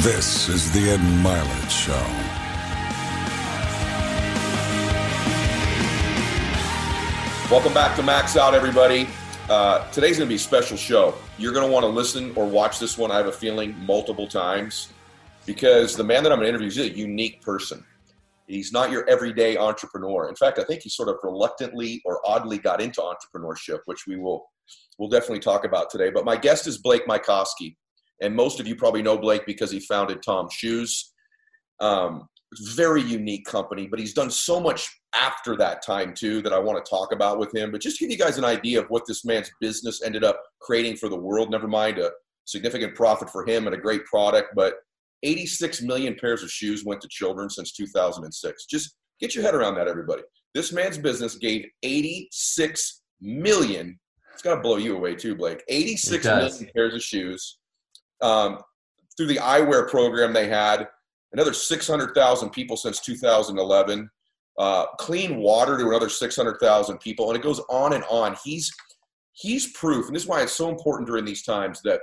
This is the Ed Milet Show. Welcome back to Max Out, everybody. Today's going to be a special show. You're going to want to listen or watch this one, I have a feeling, multiple times, because the man that I'm going to interview is a unique person. He's not your everyday entrepreneur. In fact, I think he sort of reluctantly or oddly got into entrepreneurship, which we'll definitely talk about today. But my guest is Blake Mycoskie. And most of you probably know Blake because he founded Tom's Shoes. Very unique company, but he's done so much after that time too that I want to talk about with him. But just to give you guys an idea of what this man's business ended up creating for the world, never mind a significant profit for him and a great product, but 86 million pairs of shoes went to children since 2006. Just get your head around that, everybody. This man's business gave 86 million. It's got to blow you away too, Blake. 86 million pairs of shoes. Through the eyewear program they had, another 600,000 people since 2011, clean water to another 600,000 people, and it goes on and on. He's proof, and this is why it's so important during these times, that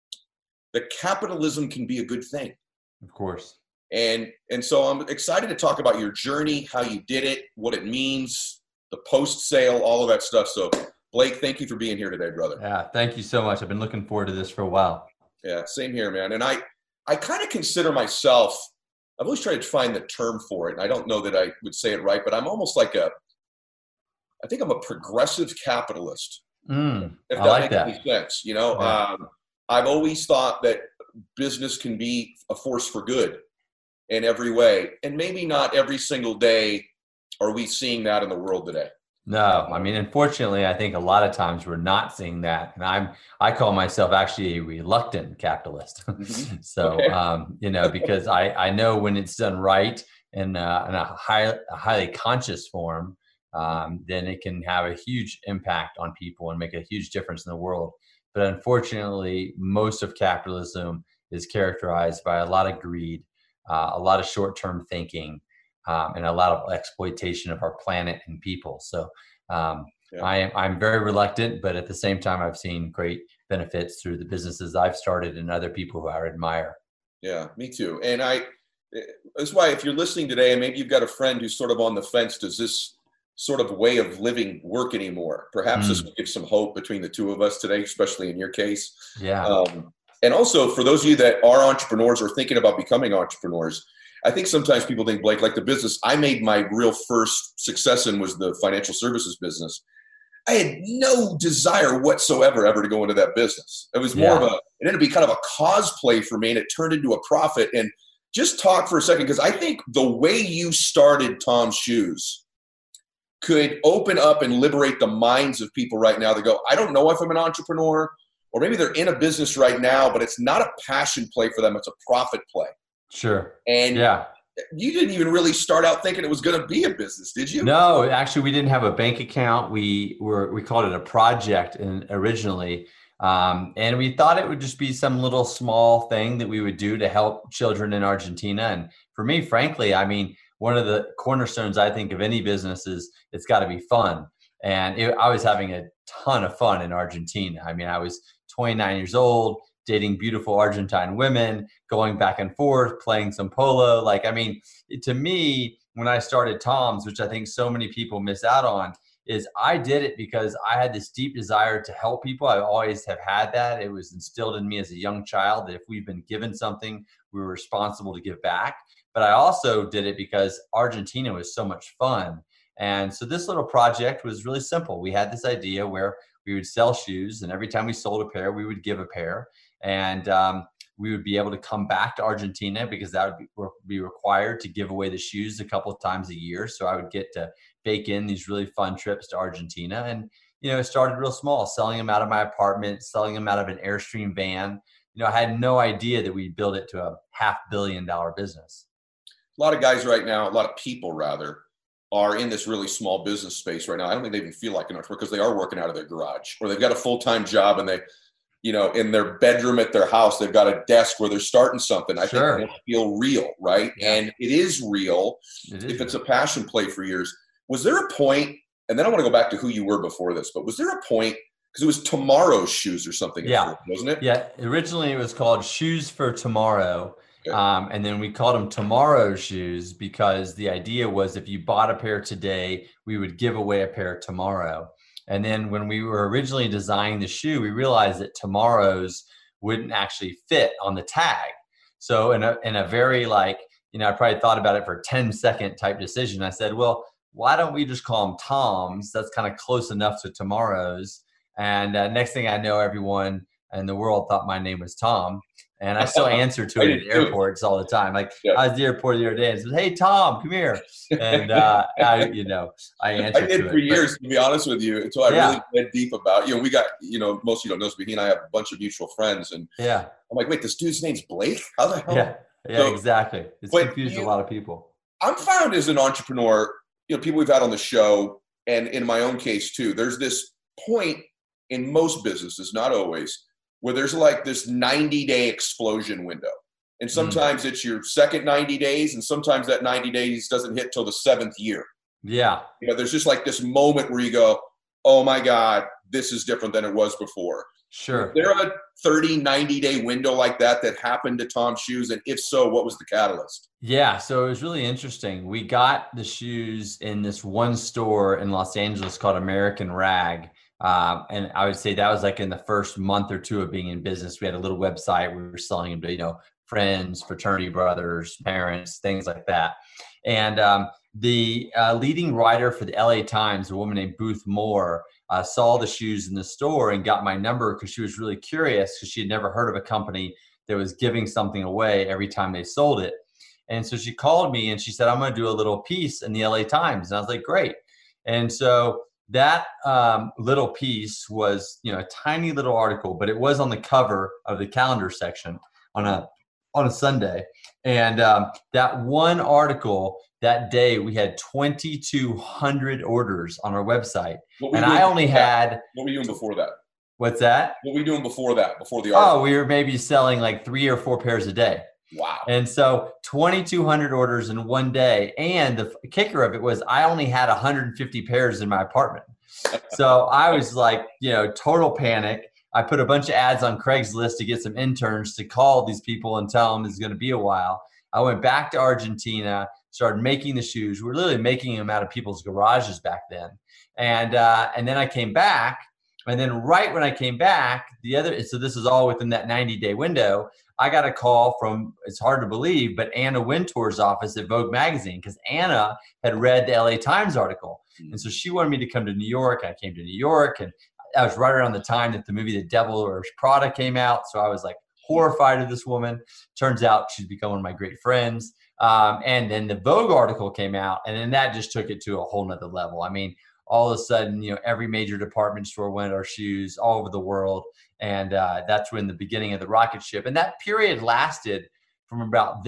capitalism can be a good thing. Of course. And so I'm excited to talk about your journey, how you did it, what it means, the post-sale, all of that stuff. So Blake, thank you for being here today, brother. Yeah, thank you so much. I've been looking forward to this for a while. Yeah, same here, man. And I kind of consider myself, I've always tried to find the term for it, and I don't know that I would say it right, but I'm almost like I think I'm a progressive capitalist. If that makes any sense. You know, yeah. I've always thought that business can be a force for good in every way, and maybe not every single day are we seeing that in the world today. No, I mean, unfortunately, I think a lot of times we're not seeing that. And I call myself actually a reluctant capitalist. Mm-hmm. So, okay. You know, because I know when it's done right in a highly conscious form, then it can have a huge impact on people and make a huge difference in the world. But unfortunately, most of capitalism is characterized by a lot of greed, a lot of short-term thinking, and a lot of exploitation of our planet and people. So I'm very reluctant, but at the same time, I've seen great benefits through the businesses I've started and other people who I admire. Yeah, me too. And that's why if you're listening today and maybe you've got a friend who's sort of on the fence, does this sort of way of living work anymore? Perhaps this will give some hope between the two of us today, especially in your case. Yeah. And also for those of you that are entrepreneurs or thinking about becoming entrepreneurs, I think sometimes people think, Blake, like the business I made my real first success in was the financial services business. I had no desire whatsoever ever to go into that business. It was more of it ended up being kind of a cosplay for me, and it turned into a profit. And just talk for a second, because I think the way you started Tom's Shoes could open up and liberate the minds of people right now that go, I don't know if I'm an entrepreneur, or maybe they're in a business right now, but it's not a passion play for them. It's a profit play. Sure. And you didn't even really start out thinking it was going to be a business, did you? No, actually, we didn't have a bank account. We called it a project originally. And we thought it would just be some little small thing that we would do to help children in Argentina. And for me, frankly, I mean, one of the cornerstones I think of any business is it's got to be fun. And I was having a ton of fun in Argentina. I mean, I was 29 years old, dating beautiful Argentine women, going back and forth, playing some polo. Like, I mean, to me, when I started Tom's, which I think so many people miss out on, is I did it because I had this deep desire to help people. I always have had that. It was instilled in me as a young child that if we've been given something, we were responsible to give back. But I also did it because Argentina was so much fun. And so this little project was really simple. We had this idea where we would sell shoes, and every time we sold a pair, we would give a pair. And we would be able to come back to Argentina because that would be required to give away the shoes a couple of times a year. So I would get to bake in these really fun trips to Argentina. And, you know, it started real small, selling them out of my apartment, selling them out of an Airstream van. You know, I had no idea that we'd build it to a $500 million business. A lot of guys right now, a lot of people rather, are in this really small business space right now. I don't think they even feel like an entrepreneur because they are working out of their garage, or they've got a full-time job and they, you know, in their bedroom at their house, they've got a desk where they're starting something. I think they feel real, right? Yeah. And it is real if it's a passion play for years. Was there a point, and then I want to go back to who you were before this, but was there a point, because it was Tomorrow's Shoes or something, yeah, wasn't it? Yeah, originally it was called Shoes for Tomorrow. And then we called them tomorrow's shoes because the idea was if you bought a pair today, we would give away a pair tomorrow. And then when we were originally designing the shoe, we realized that tomorrow's wouldn't actually fit on the tag. So in a very like, I probably thought about it for a 10-second type decision. I said, well, why don't we just call them Toms? That's kind of close enough to tomorrow's. And next thing I know, everyone in the world thought my name was Tom. And I still answer to it at airports all the time. Like I was at the airport the other day and said, "Hey, Tom, come here." And I answer I did for years, to be honest with you, until I really went deep about, we got, most of you don't know, he and I have a bunch of mutual friends. And I'm like, wait, this dude's name's Blake? How the hell? Yeah, so, exactly. It's confused a lot of people. I'm found as an entrepreneur, people we've had on the show, and in my own case too, there's this point in most businesses, not always, where there's like this 90-day explosion window. And sometimes it's your second 90 days, and sometimes that 90 days doesn't hit till the 7th year. Yeah. There's just like this moment where you go, oh my God, this is different than it was before. Sure. Is there a 30, 90-day window like that happened to Tom's Shoes? And if so, what was the catalyst? Yeah. So it was really interesting. We got the shoes in this one store in Los Angeles called American Rag. And I would say that was like in the first month or two of being in business. We had a little website. We were selling them to, friends, fraternity brothers, parents, things like that. And the leading writer for the LA Times, a woman named Booth Moore, saw the shoes in the store and got my number because she was really curious because she had never heard of a company that was giving something away every time they sold it. And so she called me and she said, "I'm going to do a little piece in the LA Times." And I was like, great. And so that little piece was, a tiny little article, but it was on the cover of the calendar section on a Sunday. And that one article that day, we had 2,200 orders on our website. And I only had... What were you doing before that? What's that? What were you doing before that, before the article? Oh, we were maybe selling like 3 or 4 pairs a day. Wow. And so 2,200 orders in one day. And the kicker of it was I only had 150 pairs in my apartment. So I was like, total panic. I put a bunch of ads on Craigslist to get some interns to call these people and tell them it's going to be a while. I went back to Argentina, started making the shoes. We were literally making them out of people's garages back then. And then I came back. And then right when I came back, so this is all within that 90-day window, I got a call from, it's hard to believe, but Anna Wintour's office at Vogue magazine, because Anna had read the LA Times article. And so she wanted me to come to New York. I came to New York, and that was right around the time that the movie The Devil Wears Prada came out. So I was like horrified of this woman. Turns out she's become one of my great friends. And then the Vogue article came out, and then that just took it to a whole nother level. I mean, all of a sudden, every major department store wanted our shoes all over the world. And that's when the beginning of the rocket ship. And that period lasted for about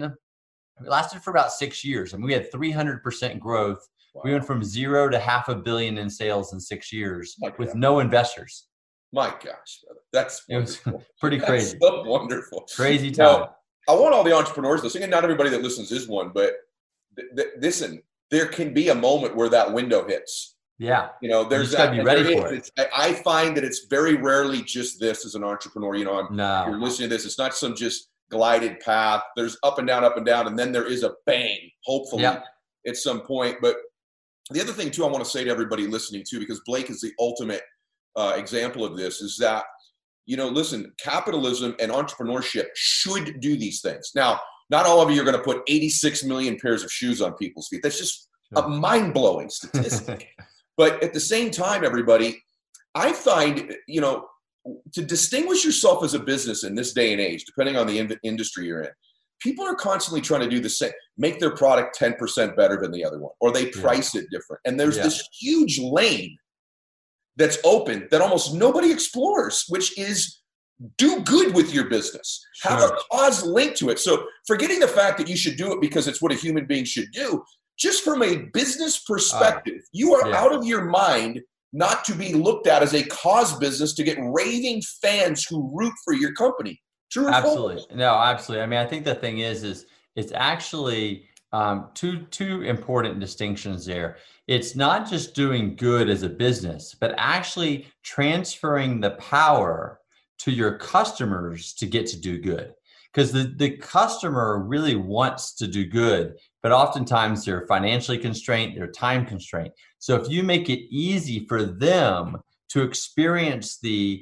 6 years. I mean, we had 300% growth. Wow. We went from 0 to $500 million in sales in 6 years with no investors. My gosh, that's wonderful. It was pretty crazy. That's so wonderful. Crazy time. Now, I want all the entrepreneurs listening, and not everybody that listens is one, but listen, there can be a moment where that window hits. Yeah. There's got to be ready for it. I find that it's very rarely just this as an entrepreneur. No. You're listening to this. It's not some just glided path. There's up and down, and then there is a bang, hopefully, at some point. But the other thing, too, I want to say to everybody listening, too, because Blake is the ultimate example of this, is that, listen, capitalism and entrepreneurship should do these things. Now, not all of you are going to put 86 million pairs of shoes on people's feet. That's just a mind-blowing statistic. But at the same time, everybody, I find, to distinguish yourself as a business in this day and age, depending on the industry you're in, people are constantly trying to do the same, make their product 10% better than the other one, or they price it different. And there's this huge lane that's open that almost nobody explores, which is do good with your business. Sure. Have a cause linked to it. So forgetting the fact that you should do it because it's what a human being should do, just from a business perspective, you are out of your mind not to be looked at as a cause business to get raving fans who root for your company. True or false? Absolutely. No, absolutely. I mean, I think the thing is it's actually two important distinctions there. It's not just doing good as a business, but actually transferring the power to your customers to get to do good. because the customer really wants to do good, but oftentimes they're financially constrained, they're time constrained. So if you make it easy for them to experience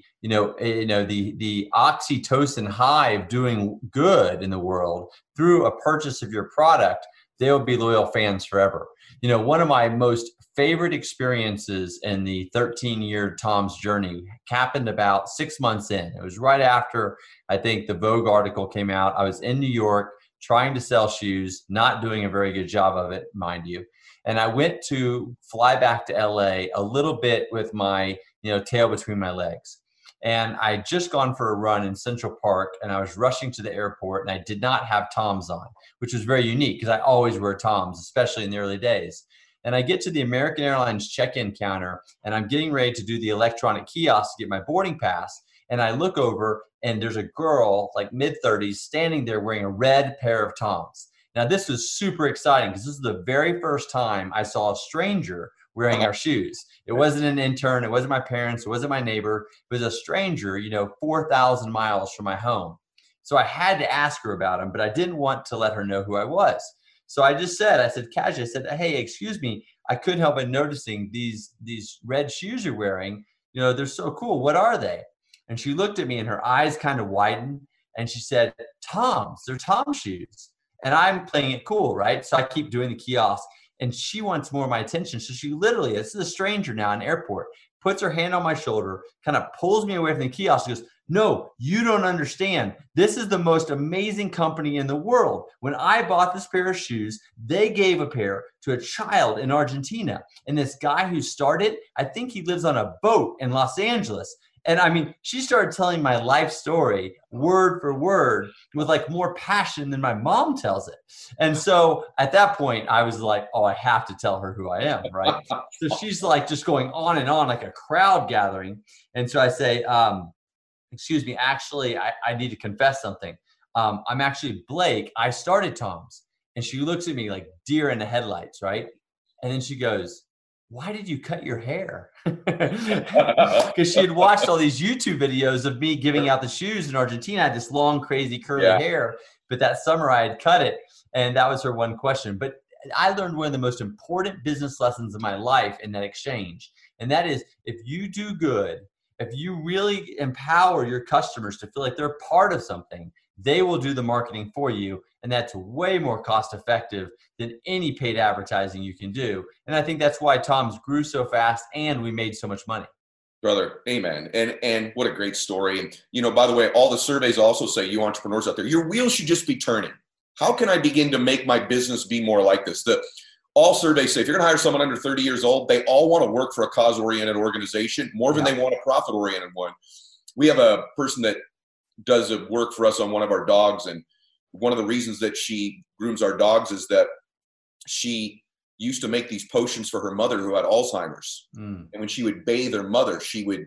the oxytocin high of doing good in the world through a purchase of your product, they'll be loyal fans forever. One of my most favorite experiences in the 13-year Tom's journey happened about 6 months in. It was right after, I think, the Vogue article came out. I was in New York trying to sell shoes, not doing a very good job of it, mind you. And I went to fly back to LA a little bit with my tail between my legs. And I had just gone for a run in Central Park, and I was rushing to the airport, and I did not have Toms on, which was very unique because I always wear Toms, especially in the early days. And I get to the American Airlines check-in counter, and I'm getting ready to do the electronic kiosk to get my boarding pass. And I look over, and there's a girl, like mid-30s, standing there wearing a red pair of Toms. Now, this was super exciting because this is the very first time I saw a stranger wearing our shoes. It wasn't an intern. It wasn't my parents. It wasn't my neighbor. It was a stranger, 4,000 miles from my home. So I had to ask her about him, but I didn't want to let her know who I was. So I said casually, hey, excuse me, I couldn't help but noticing these red shoes you're wearing. They're so cool. What are they? And she looked at me and her eyes kind of widened. And she said, Toms, they're Tom shoes. And I'm playing it cool, right? So I keep doing the kiosk. And she wants more of my attention. So she literally, this is a stranger now in the airport, puts her hand on my shoulder, kind of pulls me away from the kiosk. She goes, no, you don't understand. This is the most amazing company in the world. When I bought this pair of shoes, they gave a pair to a child in Argentina. And this guy who started, I think he lives on a boat in Los Angeles. And I mean, she started telling my life story word for word with like more passion than my mom tells it. And so at that point, I was like, oh, I have to tell her who I am, right? So she's like just going on and on like a crowd gathering. And so I say, excuse me, actually, I need to confess something. I'm actually Blake. I started Tom's. And she looks at me like deer in the headlights, right? And then she goes, why did you cut your hair? Because she had watched all these YouTube videos of me giving out the shoes in Argentina. I had this long, crazy, curly hair. But that summer I had cut it. And that was her one question. But I learned one of the most important business lessons of my life in that exchange. And that is, if you do good, if you really empower your customers to feel like they're part of something, they will do the marketing for you. And that's way more cost effective than any paid advertising you can do. And I think that's why Tom's grew so fast and we made so much money. Brother, amen. And what a great story. And, by the way, all the surveys also say, you entrepreneurs out there, your wheels should just be turning. How can I begin to make my business be more like this? All surveys say if you're going to hire someone under 30 years old, they all want to work for a cause-oriented organization more than they want a profit-oriented one. We have a person that does a work for us on one of our dogs, and one of the reasons that she grooms our dogs is that she used to make these potions for her mother who had Alzheimer's. And when she would bathe her mother, she made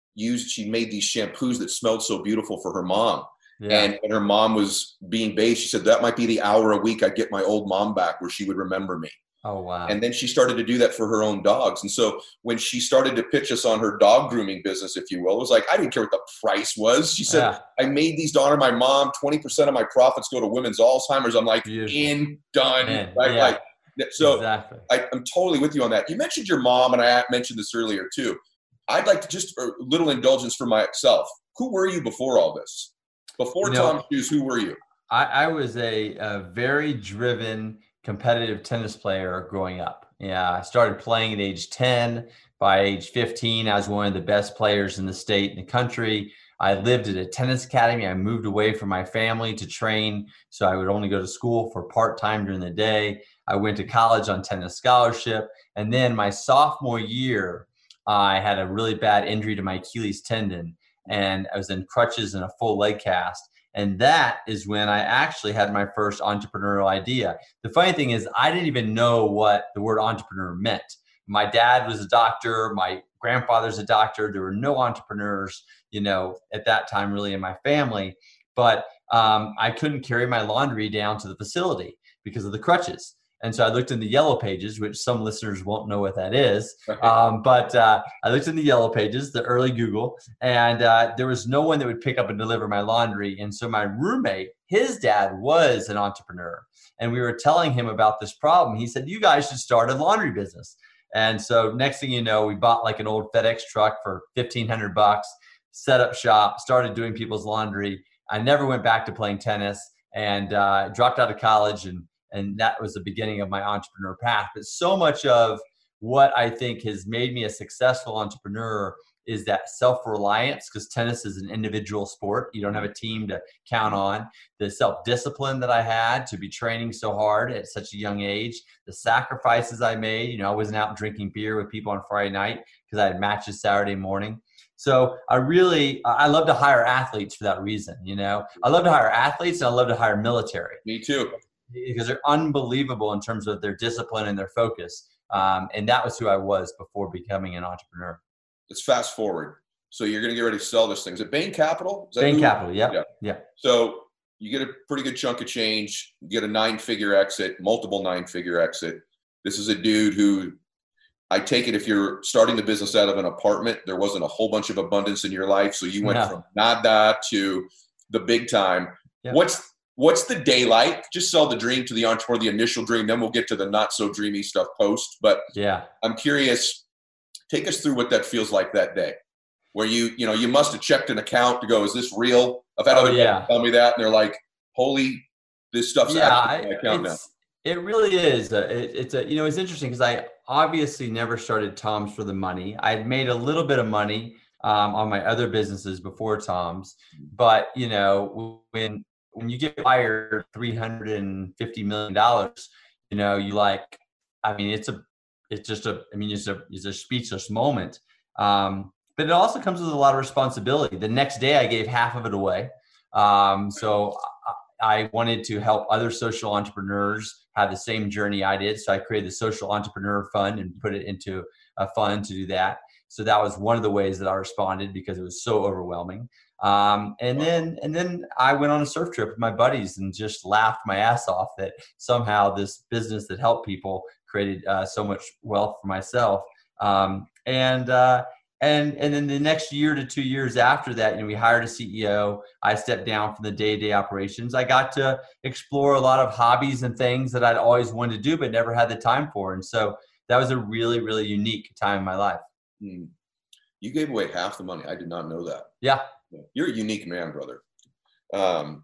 these shampoos that smelled so beautiful for her mom. Yeah. And when her mom was being bathed, she said that might be the hour a week I'd get my old mom back where she would remember me. Oh, wow. And then she started to do that for her own dogs. And so when she started to pitch us on her dog grooming business, if you will, it was like, I didn't care what the price was. She said, I made these to honor my mom. 20% of my profits go to women's Alzheimer's. I'm like, done. Right? Yeah. So exactly. I'm totally with you on that. You mentioned your mom, and I mentioned this earlier too. I'd like to just a little indulgence for myself. Who were you before all this? Before Tom Shoes, who were you? I was a very driven, competitive tennis player growing up. Yeah, I started playing at age 10. By age 15, I was one of the best players in the state and the country. I lived at a tennis academy. I moved away from my family to train, so I would only go to school for part-time during the day. I went to college on tennis scholarship. And then my sophomore year, I had a really bad injury to my Achilles tendon, and I was in crutches and a full leg cast. And that is when I actually had my first entrepreneurial idea. The funny thing is, I didn't even know what the word entrepreneur meant. My dad was a doctor. My grandfather's a doctor. There were no entrepreneurs, at that time really in my family. But I couldn't carry my laundry down to the facility because of the crutches. And so I looked in the yellow pages, which some listeners won't know what that is. But I looked in the yellow pages, the early Google, and there was no one that would pick up and deliver my laundry. And so my roommate, his dad was an entrepreneur. And we were telling him about this problem. He said, you guys should start a laundry business. And so next thing you know, we bought like an old FedEx truck for $1,500, set up shop, started doing people's laundry. I never went back to playing tennis and dropped out of college. And that was the beginning of my entrepreneur path. But so much of what I think has made me a successful entrepreneur is that self-reliance, because tennis is an individual sport. You don't have a team to count on. The self-discipline that I had to be training so hard at such a young age, the sacrifices I made. You know, I wasn't out drinking beer with people on Friday night because I had matches Saturday morning. So I love to hire athletes for that reason. You know, I love to hire athletes and I love to hire military. Me too. Because they're unbelievable in terms of their discipline and their focus. And that was who I was before becoming an entrepreneur. Let's fast forward. So you're going to get ready to sell this thing. Is it Bain Capital? Bain Capital, yeah. So you get a pretty good chunk of change, you get a 9-figure exit, multiple 9-figure exit. This is a dude who, I take it if you're starting the business out of an apartment, there wasn't a whole bunch of abundance in your life. So you went from nada to the big time. Yeah. What's the day like? Just sell the dream to the entrepreneur, the initial dream. Then we'll get to the not so dreamy stuff post. But yeah, I'm curious. Take us through what that feels like that day, where you must have checked an account to go, is this real? I've had other people tell me that, and they're like, "Holy, this stuff's actually in my account now." It really is. It's interesting because I obviously never started Tom's for the money. I'd made a little bit of money on my other businesses before Tom's, but when you get fired $350 million, it's a speechless moment. But it also comes with a lot of responsibility. The next day I gave half of it away. So I wanted to help other social entrepreneurs have the same journey I did. So I created the Social Entrepreneur Fund and put it into a fund to do that. So that was one of the ways that I responded because it was so overwhelming. And then I went on a surf trip with my buddies and just laughed my ass off that somehow this business that helped people created so much wealth for myself. And then the next year to 2 years after that, we hired a CEO. I stepped down from the day-to-day operations. I got to explore a lot of hobbies and things that I'd always wanted to do, but never had the time for. And so that was a really, really unique time in my life. You gave away half the money. I did not know that. Yeah. You're a unique man, brother. I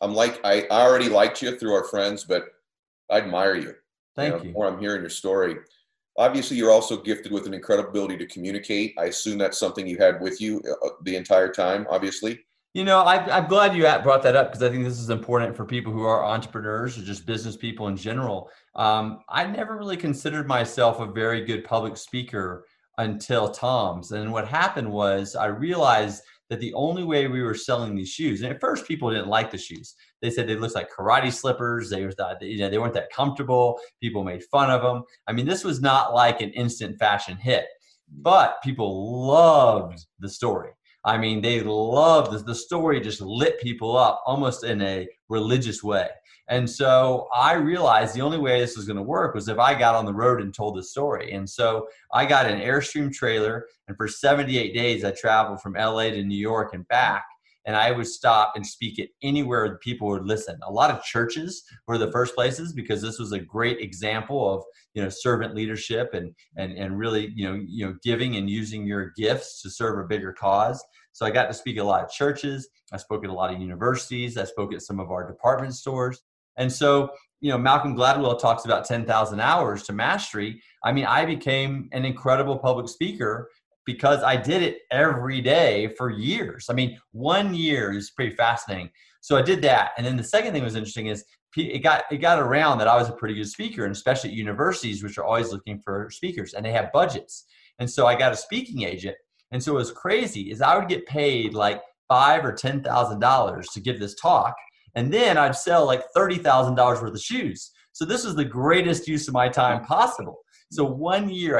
already liked you through our friends, but I admire you. Thank you. The more I'm hearing your story. Obviously, you're also gifted with an incredible ability to communicate. I assume that's something you had with you the entire time, obviously. I'm glad you brought that up because I think this is important for people who are entrepreneurs or just business people in general. I never really considered myself a very good public speaker until Tom's. And what happened was I realized that the only way we were selling these shoes, and at first people didn't like the shoes. They said they looked like karate slippers. They weren't that comfortable. People made fun of them. I mean, this was not like an instant fashion hit, but people loved the story. I mean, they loved the story, just lit people up almost in a religious way. And so I realized the only way this was going to work was if I got on the road and told the story. And so I got an Airstream trailer, and for 78 days, I traveled from LA to New York and back. And I would stop and speak at anywhere people would listen. A lot of churches were the first places because this was a great example of, servant leadership and really, giving and using your gifts to serve a bigger cause. So I got to speak at a lot of churches. I spoke at a lot of universities. I spoke at some of our department stores. And so, Malcolm Gladwell talks about 10,000 hours to mastery. I mean, I became an incredible public speaker because I did it every day for years. I mean, 1 year is pretty fascinating. So I did that. And then the second thing that was interesting is it got around that I was a pretty good speaker, and especially at universities, which are always looking for speakers, and they have budgets. And so I got a speaking agent. And so what was crazy is I would get paid like $5,000 or $10,000 to give this talk. And then I'd sell like $30,000 worth of shoes. So this was the greatest use of my time possible. So 1 year I did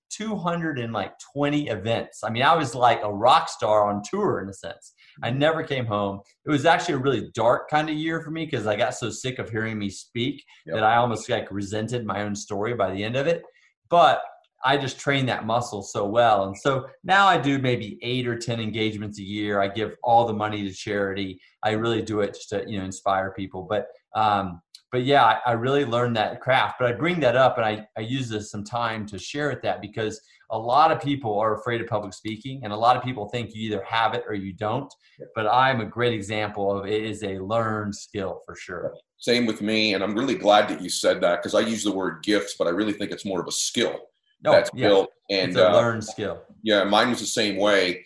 220 events. I mean, I was like a rock star on tour in a sense. I never came home. It was actually a really dark kind of year for me because I got so sick of hearing me speak that I almost like resented my own story by the end of it. But I just trained that muscle so well. And so now I do maybe 8 or 10 engagements a year. I give all the money to charity. I really do it just to, inspire people. But yeah, I really learned that craft. But I bring that up and I use this some time to share with that because a lot of people are afraid of public speaking and a lot of people think you either have it or you don't. But I'm a great example of it is a learned skill for sure. Same with me. And I'm really glad that you said that because I use the word gifts, but I really think it's more of a skill that's built. And it's a learned skill. Yeah, mine was the same way.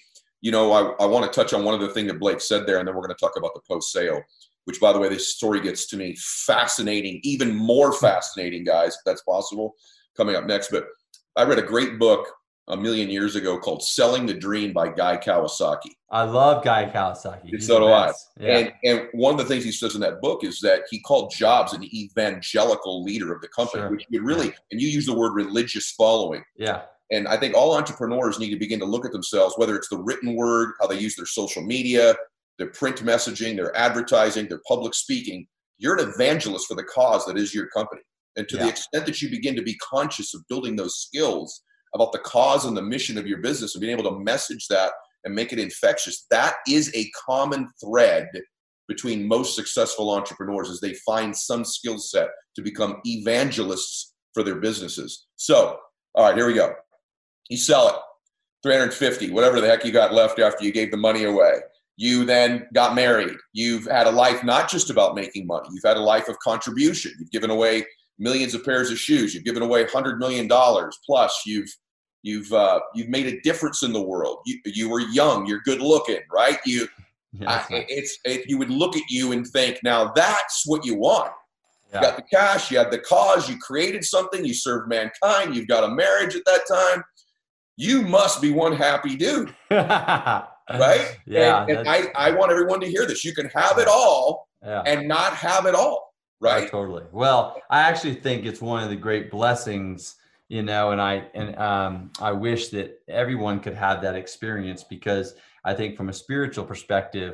I want to touch on one other thing that Blake said there, and then we're going to talk about the post-sale, which, by the way, this story gets to me fascinating, even more fascinating, guys, if that's possible, coming up next. But I read a great book a million years ago called Selling the Dream by Guy Kawasaki. I love Guy Kawasaki. So do I. Yeah. And one of the things he says in that book is that he called Jobs an evangelical leader of the company, which would really, and you use the word religious following. Yeah. And I think all entrepreneurs need to begin to look at themselves, whether it's the written word, how they use their social media, their print messaging, their advertising, their public speaking. You're an evangelist for the cause that is your company. And to the extent that you begin to be conscious of building those skills about the cause and the mission of your business and being able to message that and make it infectious, that is a common thread between most successful entrepreneurs is they find some skill set to become evangelists for their businesses. So, all right, here we go. You sell it, 350, whatever the heck you got left after you gave the money away. You then got married. You've had a life not just about making money. You've had a life of contribution. You've given away millions of pairs of shoes. You've given away $100 million plus. You've made a difference in the world. You were young. You're good looking, right? You would look at you and think, now that's what you want. You got the cash. You had the cause. You created something. You served mankind. You've got a marriage at that time. You must be one happy dude, right? Yeah. And I want everyone to hear this. You can have it all and not have it all, right? Totally. Well, I actually think it's one of the great blessings, and I wish that everyone could have that experience because I think from a spiritual perspective,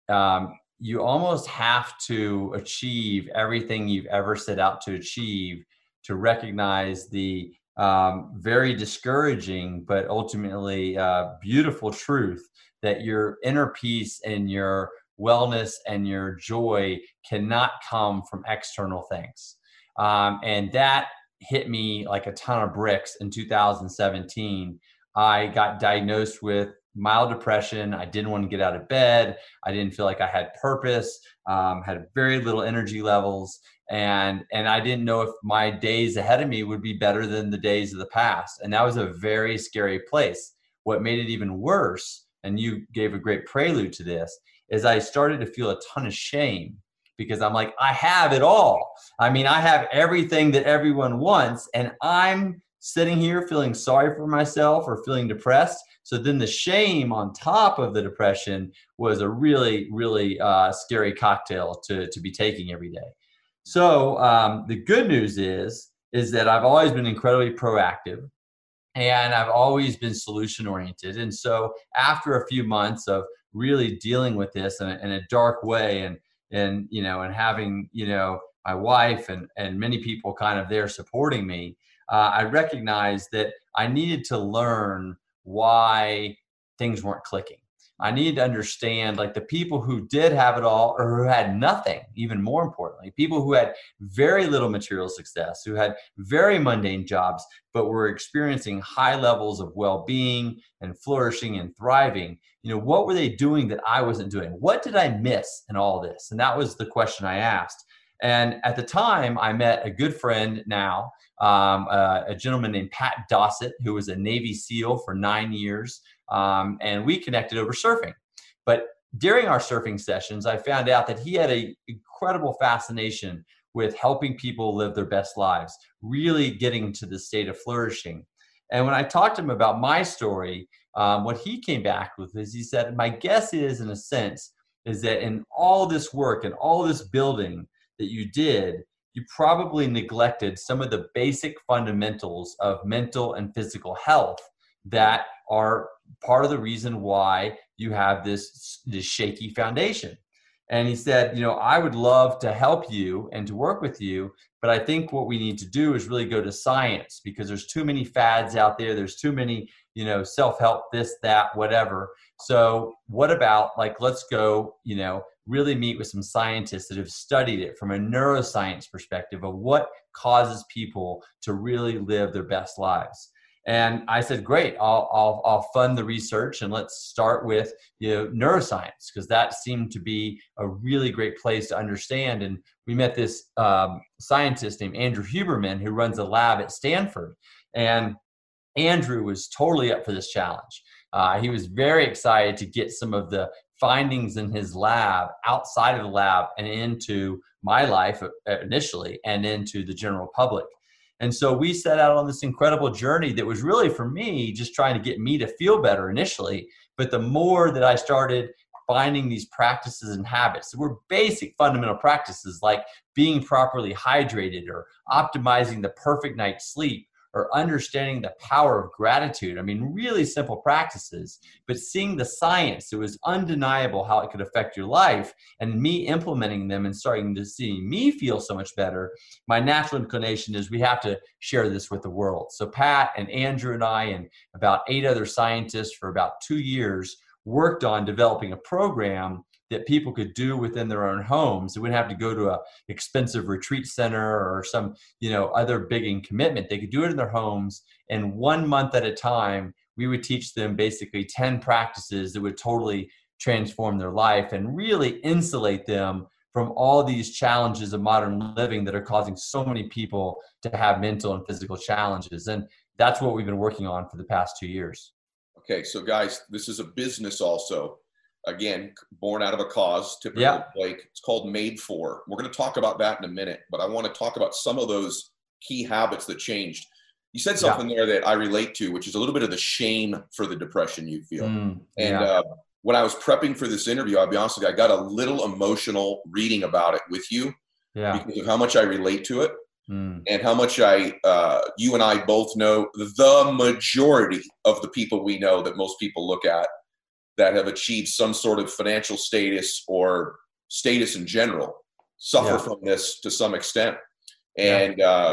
you almost have to achieve everything you've ever set out to achieve to recognize the very discouraging, but ultimately beautiful truth that your inner peace and your wellness and your joy cannot come from external things. And that hit me like a ton of bricks in 2017. I got diagnosed with mild depression. I didn't want to get out of bed. I didn't feel like I had purpose, had very little energy levels. And I didn't know if my days ahead of me would be better than the days of the past. And that was a very scary place. What made it even worse, and you gave a great prelude to this, is I started to feel a ton of shame because I'm like, I have it all. I mean, I have everything that everyone wants, and I'm sitting here feeling sorry for myself or feeling depressed. So then the shame on top of the depression was a really, really scary cocktail to be taking every day. So the good news is that I've always been incredibly proactive and I've always been solution oriented. And so after a few months of really dealing with this in a dark way and having, my wife and many people kind of there supporting me, I recognized that I needed to learn why things weren't clicking. I needed to understand like the people who did have it all or who had nothing, even more importantly, people who had very little material success, who had very mundane jobs, but were experiencing high levels of well-being and flourishing and thriving. What were they doing that I wasn't doing? What did I miss in all this? And that was the question I asked. And at the time, I met a good friend now, a gentleman named Pat Dossett, who was a Navy SEAL for 9 years. And we connected over surfing. But during our surfing sessions, I found out that he had an incredible fascination with helping people live their best lives, really getting to the state of flourishing. And when I talked to him about my story, what he came back with is he said, my guess is, in a sense, is that in all this work and all this building that you did, you probably neglected some of the basic fundamentals of mental and physical health that are part of the reason why you have this shaky foundation. And he said, I would love to help you and to work with you, but I think what we need to do is really go to science, because there's too many fads out there. There's too many, self-help, this, that, whatever. So what about let's go, really meet with some scientists that have studied it from a neuroscience perspective of what causes people to really live their best lives. And I said, great, I'll fund the research, and let's start with neuroscience, because that seemed to be a really great place to understand. And we met this scientist named Andrew Huberman, who runs a lab at Stanford. And Andrew was totally up for this challenge. He was very excited to get some of the findings in his lab outside of the lab and into my life initially, and into the general public. And so we set out on this incredible journey that was really, for me, just trying to get me to feel better initially. But the more that I started finding these practices and habits that were basic fundamental practices, like being properly hydrated, or optimizing the perfect night's sleep, or understanding the power of gratitude. I mean, really simple practices, but seeing the science, it was undeniable how it could affect your life, and me implementing them and starting to see me feel so much better. My natural inclination is we have to share this with the world. So Pat and Andrew and I and about 8 other scientists for about 2 years worked on developing a program that people could do within their own homes. They wouldn't have to go to a expensive retreat center or some, other big commitment. They could do it in their homes. And 1 month at a time, we would teach them basically 10 practices that would totally transform their life and really insulate them from all these challenges of modern living that are causing so many people to have mental and physical challenges. And that's what we've been working on for the past 2 years. Okay. So guys, this is a business also. Again, born out of a cause, typically, Blake. It's called Made For. We're going to talk about that in a minute, but I want to talk about some of those key habits that changed. You said something there that I relate to, which is a little bit of the shame for the depression you feel. When I was prepping for this interview, I'll be honest with you, I got a little emotional reading about it with you because of how much I relate to it and how much you and I both know the majority of the people we know that most people look at that have achieved some sort of financial status or status in general suffer from this to some extent. And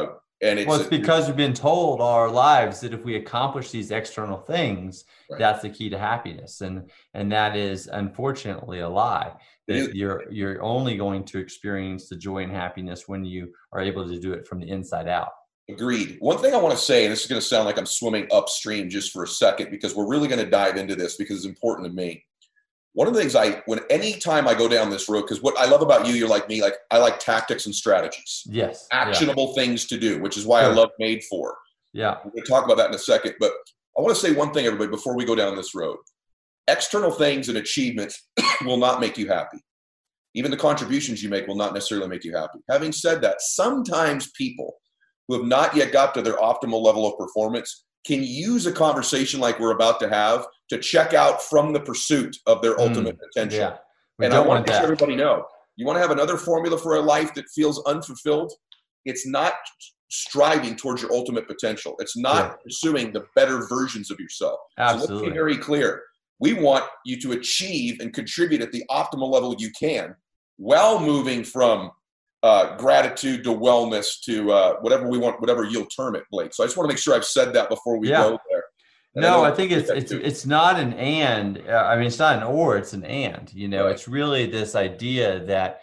it's because we've been told all our lives that if we accomplish these external things, that's the key to happiness. And that is unfortunately a lie, that you're only going to experience the joy and happiness when you are able to do it from the inside out. Agreed. One thing I want to say, and this is going to sound like I'm swimming upstream just for a second, because we're really going to dive into this because it's important to me. One of the things anytime I go down this road, because what I love about you, you're like me, I like tactics and strategies. Yes. Actionable things to do, which is why I love Made For. Yeah. We're going to talk about that in a second, but I want to say one thing, everybody, before we go down this road. External things and achievements will not make you happy. Even the contributions you make will not necessarily make you happy. Having said that, sometimes people who have not yet got to their optimal level of performance can use a conversation like we're about to have to check out from the pursuit of their ultimate potential. Yeah. And I want to let everybody know, you want to have another formula for a life that feels unfulfilled? It's not striving towards your ultimate potential. It's not pursuing the better versions of yourself. Absolutely. So let's be very clear. We want you to achieve and contribute at the optimal level you can while moving from gratitude to wellness to whatever we want, whatever you'll term it, Blake. So I just want to make sure I've said that before we go there. And I think it's not an and. I mean, it's not an or, it's an and. It's really this idea that,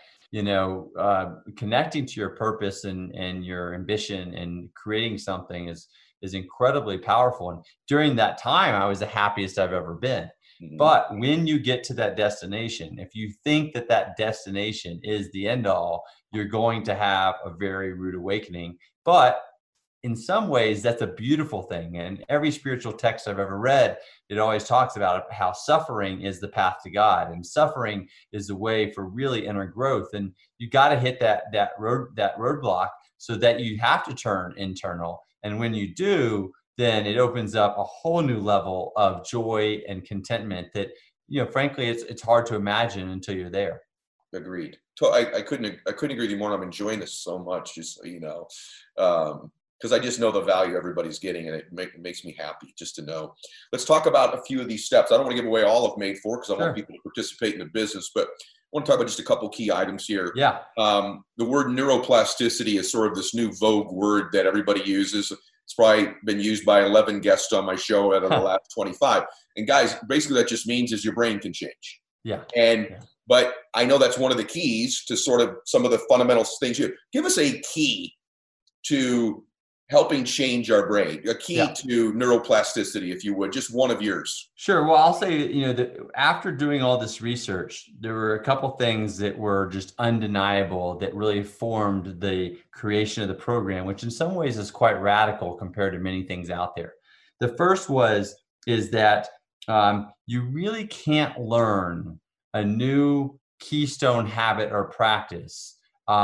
connecting to your purpose and your ambition and creating something is incredibly powerful. And during that time, I was the happiest I've ever been. But when you get to that destination, if you think that destination is the end all, you're going to have a very rude awakening. But in some ways, that's a beautiful thing. And every spiritual text I've ever read, it always talks about how suffering is the path to God, and suffering is the way for really inner growth. And you got to hit that roadblock so that you have to turn internal. And when you do, then it opens up a whole new level of joy and contentment that, frankly, it's hard to imagine until you're there. Agreed. I couldn't agree with you more. I'm enjoying this so much, just so you know, because I just know the value everybody's getting, and it makes me happy just to know. Let's talk about a few of these steps. I don't want to give away all of Made For because I want people to participate in the business, but I want to talk about just a couple key items here. Yeah. The word neuroplasticity is sort of this new vogue word that everybody uses. It's probably been used by 11 guests on my show out of the last 25. And guys, basically that just means is your brain can change. Yeah. But I know that's one of the keys to sort of some of the fundamental things here. Give us a key to helping change our brain, a key to neuroplasticity, if you would, just one of yours. Sure. Well, I'll say, that after doing all this research, there were a couple things that were just undeniable that really formed the creation of the program, which in some ways is quite radical compared to many things out there. The first is that you really can't learn a new keystone habit or practice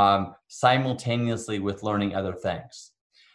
simultaneously with learning other things.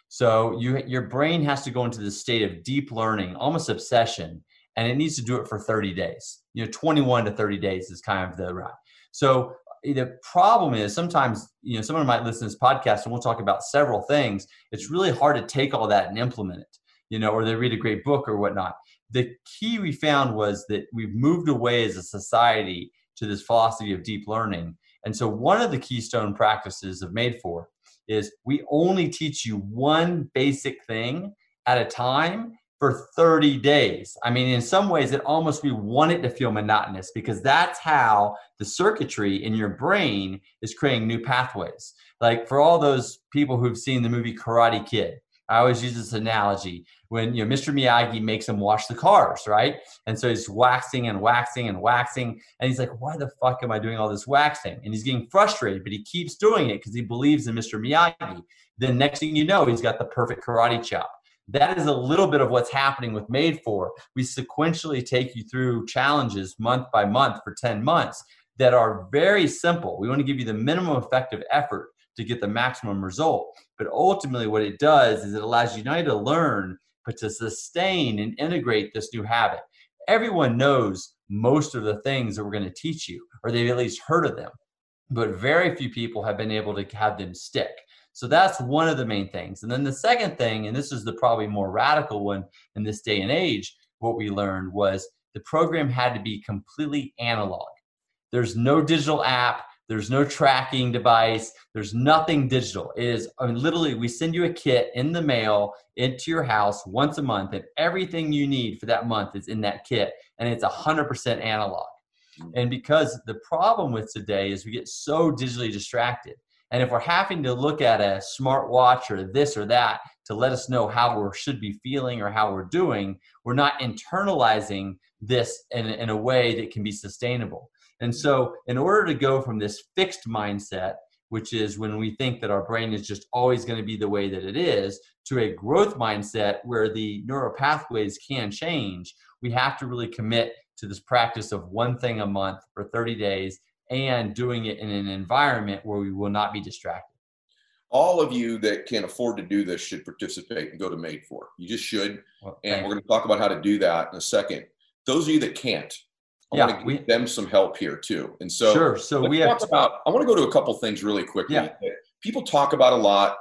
So your brain has to go into this state of deep learning, almost obsession, and it needs to do it for 30 days. 21 to 30 days is kind of the route. So the problem is sometimes, someone might listen to this podcast and we'll talk about several things. It's really hard to take all that and implement it, or they read a great book or whatnot. The key we found was that we've moved away as a society to this philosophy of deep learning. And so one of the keystone practices of Made For is we only teach you one basic thing at a time for 30 days. I mean, in some ways, we want it to feel monotonous because that's how the circuitry in your brain is creating new pathways. Like for all those people who've seen the movie Karate Kid, I always use this analogy when Mr. Miyagi makes him wash the cars, right? And so he's waxing and waxing and waxing, and he's like, "Why the fuck am I doing all this waxing?" And he's getting frustrated, but he keeps doing it because he believes in Mr. Miyagi. Then next thing you know, he's got the perfect karate chop. That is a little bit of what's happening with Made For. We sequentially take you through challenges month by month for 10 months that are very simple. We want to give you the minimum effective effort to get the maximum result. But ultimately what it does is it allows you not only to learn, but to sustain and integrate this new habit. Everyone knows most of the things that we're going to teach you, or they've at least heard of them, but very few people have been able to have them stick. So that's one of the main things. And then the second thing, and this is the probably more radical one in this day and age, what we learned was the program had to be completely analog. There's no digital app. There's no tracking device. There's nothing digital. It is literally, we send you a kit in the mail into your house once a month, and everything you need for that month is in that kit, and it's 100% analog. And because the problem with today is we get so digitally distracted. And if we're having to look at a smartwatch or this or that to let us know how we should be feeling or how we're doing, we're not internalizing this in a way that can be sustainable. And so in order to go from this fixed mindset, which is when we think that our brain is just always going to be the way that it is, to a growth mindset where the neural pathways can change, we have to really commit to this practice of one thing a month for 30 days and doing it in an environment where we will not be distracted. All of you that can afford to do this should participate and go to Made For. You just should. Well, and we're going to talk about how to do that in a second. Those of you that can't, I want to give them some help here too. And so, sure. So I want to go to a couple things really quickly. Yeah. People talk about a lot,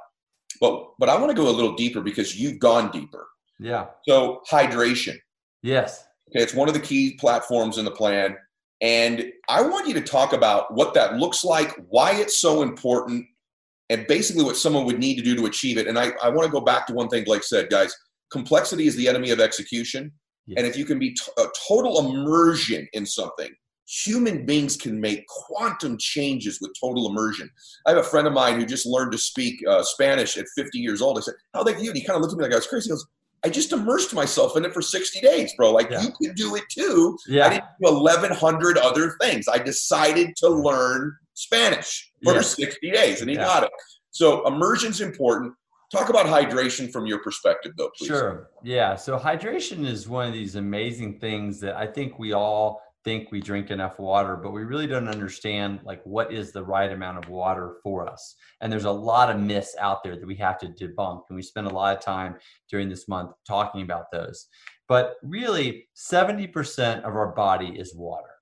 but I want to go a little deeper because you've gone deeper. Yeah. So hydration. Yes. Okay. It's one of the key platforms in the plan. And I want you to talk about what that looks like, why it's so important, and basically what someone would need to do to achieve it. And I want to go back to one thing Blake said, guys. Complexity is the enemy of execution. Yes. And if you can be a total immersion in something, human beings can make quantum changes with total immersion. I have a friend of mine who just learned to speak Spanish at 50 years old. I said, "How they do?" And he kind of looked at me like I was crazy. He goes, "I just immersed myself in it for 60 days, bro. Like you can do it too." Yeah. I didn't do 1,100 other things. I decided to learn Spanish for 60 days, and he got it. So immersion's important. Talk about hydration from your perspective, though, please. Sure. Yeah. So hydration is one of these amazing things that I think we all think we drink enough water, but we really don't understand like what is the right amount of water for us. And there's a lot of myths out there that we have to debunk. And we spend a lot of time during this month talking about those. But really, 70% of our body is water.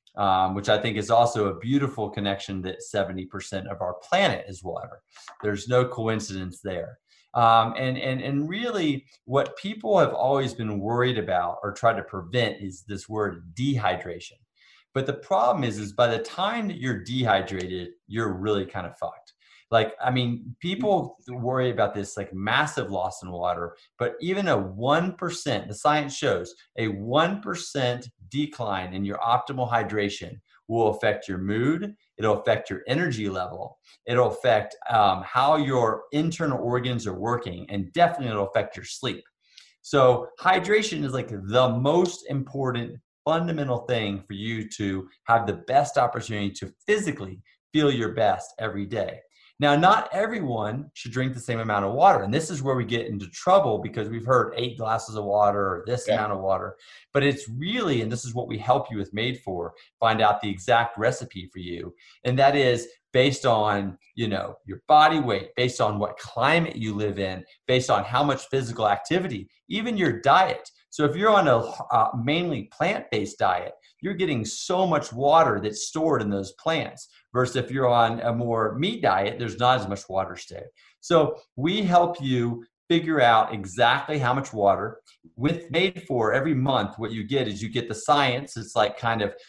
which I think is also a beautiful connection that 70% of our planet is water. There's no coincidence there. And really what people have always been worried about or try to prevent is this word dehydration. But the problem is by the time that you're dehydrated, you're really kind of fucked. Like, I mean, people worry about this like massive loss in water, but even a 1%, the science shows a 1% decline in your optimal hydration will affect your mood. It'll affect your energy level. It'll affect how your internal organs are working, and definitely it'll affect your sleep. So hydration is like the most important fundamental thing for you to have the best opportunity to physically feel your best every day. Now, not everyone should drink the same amount of water. And this is where we get into trouble, because we've heard 8 glasses of water or this amount of water. But it's really, and this is what we help you with Made For, find out the exact recipe for you. And that is based on, your body weight, based on what climate you live in, based on how much physical activity, even your diet. So if you're on a mainly plant-based diet, you're getting so much water that's stored in those plants, versus if you're on a more meat diet, there's not as much water stored. So we help you figure out exactly how much water. With Made For, every month, what you get is you get the science. It's like kind of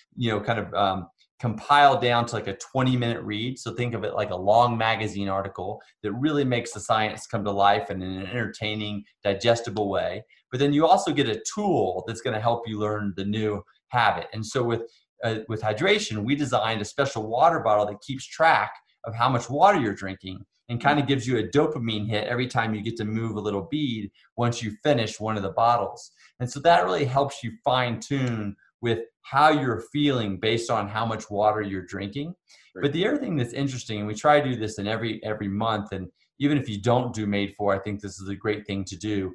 compiled down to like a 20-minute read. So think of it like a long magazine article that really makes the science come to life in an entertaining, digestible way. But then you also get a tool that's going to help you learn the new habit. And so with hydration, we designed a special water bottle that keeps track of how much water you're drinking and kind of gives you a dopamine hit every time you get to move a little bead once you finish one of the bottles. And so that really helps you fine tune with how you're feeling based on how much water you're drinking. Right. But the other thing that's interesting, and we try to do this in every month, and even if you don't do Made For, I think this is a great thing to do,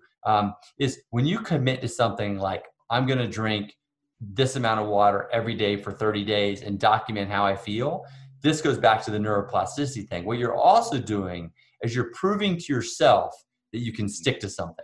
is when you commit to something like, I'm going to drink this amount of water every day for 30 days and document how I feel, this goes back to the neuroplasticity thing. What you're also doing is you're proving to yourself that you can stick to something.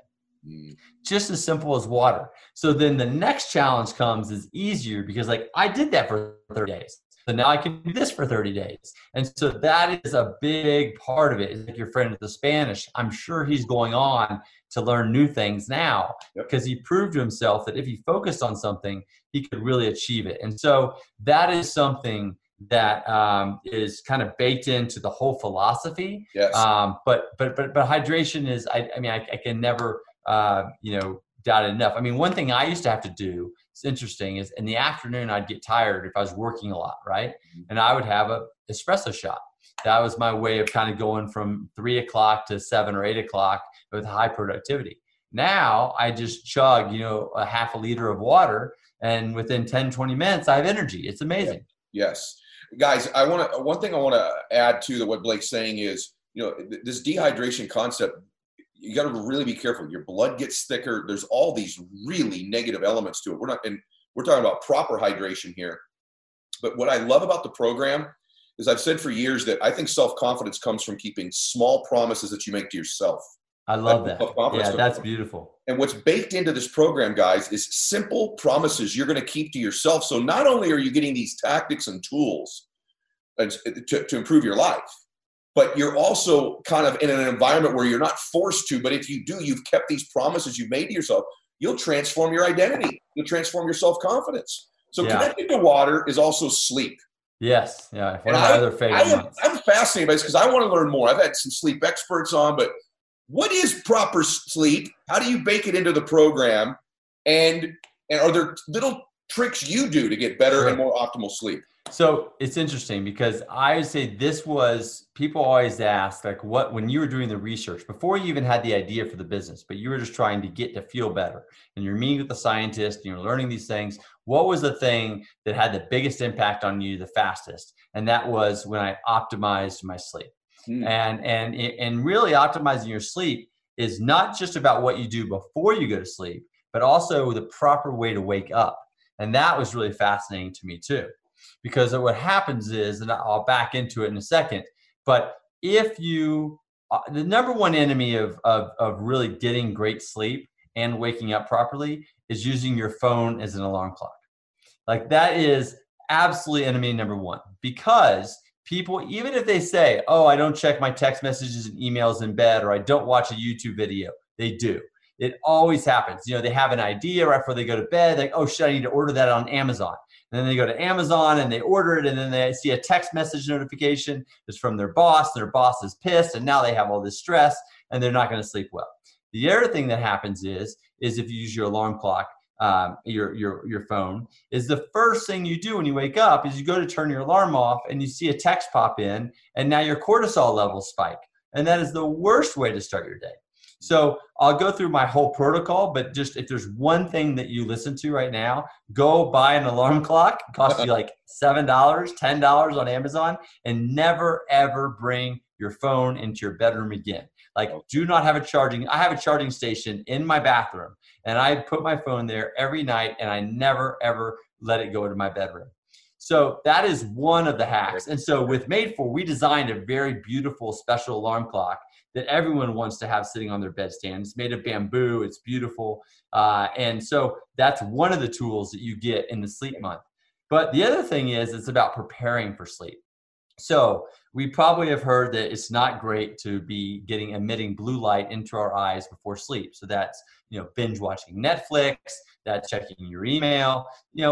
Just as simple as water. So then the next challenge comes is easier, because like I did that for 30 days. So now I can do this for 30 days. And so that is a big part of it. It's like your friend with the Spanish. I'm sure he's going on to learn new things now, because he proved to himself that if he focused on something, he could really achieve it. And so that is something that is kind of baked into the whole philosophy. Yes. But hydration is, I can never, doubt it enough. I mean, one thing I used to have to do, it's interesting, is in the afternoon, I'd get tired if I was working a lot, right? And I would have an espresso shot. That was my way of kind of going from 3 o'clock to 7 or 8 o'clock with high productivity. Now I just chug, a half a liter of water, and within 10, 20 minutes, I have energy. It's amazing. Yes. Guys, one thing I want to add to what Blake's saying is, this dehydration concept, you got to really be careful. Your blood gets thicker. There's all these really negative elements to it. We're talking about proper hydration here. But what I love about the program is, I've said for years that I think self-confidence comes from keeping small promises that you make to yourself. I love that. Yeah, that's beautiful. And what's baked into this program, guys, is simple promises you're going to keep to yourself. So not only are you getting these tactics and tools to improve your life, but you're also kind of in an environment where you're not forced to. But if you do, you've kept these promises you've made to yourself, you'll transform your identity. You'll transform your self-confidence. So connected to water is also sleep. Yes. Yeah. One of my other favorites. I'm fascinated by this because I want to learn more. I've had some sleep experts on, but what is proper sleep? How do you bake it into the program? And are there little tricks you do to get better and more optimal sleep? So it's interesting, because I would say people always ask, like, when you were doing the research, before you even had the idea for the business, but you were just trying to get to feel better, and you're meeting with the scientist and you're learning these things, what was the thing that had the biggest impact on you the fastest? And that was when I optimized my sleep. And really optimizing your sleep is not just about what you do before you go to sleep, but also the proper way to wake up. And that was really fascinating to me too, because what happens is, and I'll back into it in a second, but if you, the number one enemy of really getting great sleep and waking up properly is using your phone as an alarm clock. Like, that is absolutely enemy number one, because people, even if they say, oh, I don't check my text messages and emails in bed, or I don't watch a YouTube video, they do. It always happens. You know, they have an idea right before they go to bed, like, oh shit, I need to order that on Amazon. And then they go to Amazon and they order it, and then they see a text message notification that's from their boss. Their boss is pissed, and now they have all this stress, and they're not going to sleep well. The other thing that happens is if you use your alarm clock, your phone, is the first thing you do when you wake up is you go to turn your alarm off, and you see a text pop in, and now your cortisol levels spike. And that is the worst way to start your day. So I'll go through my whole protocol, but just if there's one thing that you listen to right now, go buy an alarm clock. It costs you like $7, $10 on Amazon, and never, ever bring your phone into your bedroom again. Like, do not have I have a charging station in my bathroom, and I put my phone there every night, and I never, ever let it go into my bedroom. So that is one of the hacks. And so with Made For, we designed a very beautiful special alarm clock that everyone wants to have sitting on their bedstand. It's made of bamboo. It's beautiful. And so that's one of the tools that you get in the sleep month. But the other thing is it's about preparing for sleep. So we probably have heard that it's not great to be emitting blue light into our eyes before sleep. So that's, binge watching Netflix, that's checking your email.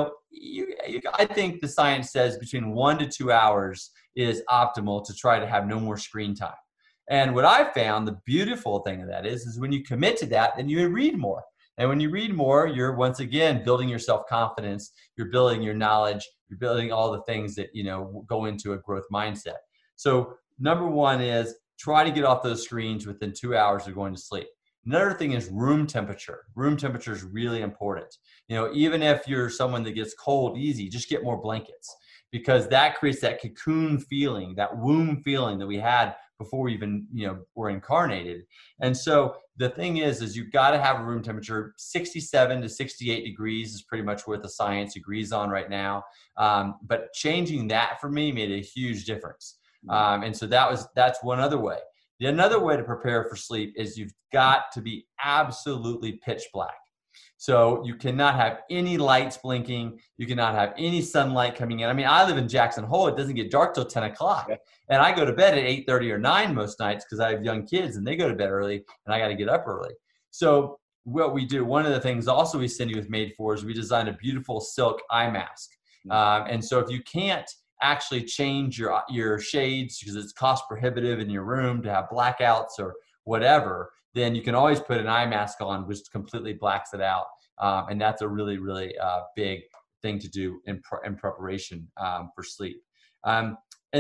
I think the science says between 1 to 2 hours is optimal to try to have no more screen time. And what I found, the beautiful thing of that is when you commit to that, then you read more. And when you read more, you're once again building your self-confidence, you're building your knowledge, you're building all the things that, go into a growth mindset. So number one is try to get off those screens within 2 hours of going to sleep. Another thing is room temperature. Room temperature is really important. Even if you're someone that gets cold easy, just get more blankets, because that creates that cocoon feeling, that womb feeling that we had before we even, were incarnated. And so the thing is you've got to have a room temperature. 67 to 68 degrees is pretty much what the science agrees on right now. But changing that for me made a huge difference. And so that's one other way. Another way to prepare for sleep is you've got to be absolutely pitch black. So you cannot have any lights blinking. You cannot have any sunlight coming in. I mean, I live in Jackson Hole. It doesn't get dark till 10 o'clock. And I go to bed at 8:30 or 9 most nights because I have young kids and they go to bed early and I got to get up early. So what we do, one of the things also we send you with Made For is we designed a beautiful silk eye mask. And so if you can't actually change your shades because it's cost prohibitive in your room to have blackouts or whatever, then you can always put an eye mask on, which completely blacks it out. And that's a really, really big thing to do in preparation for sleep. And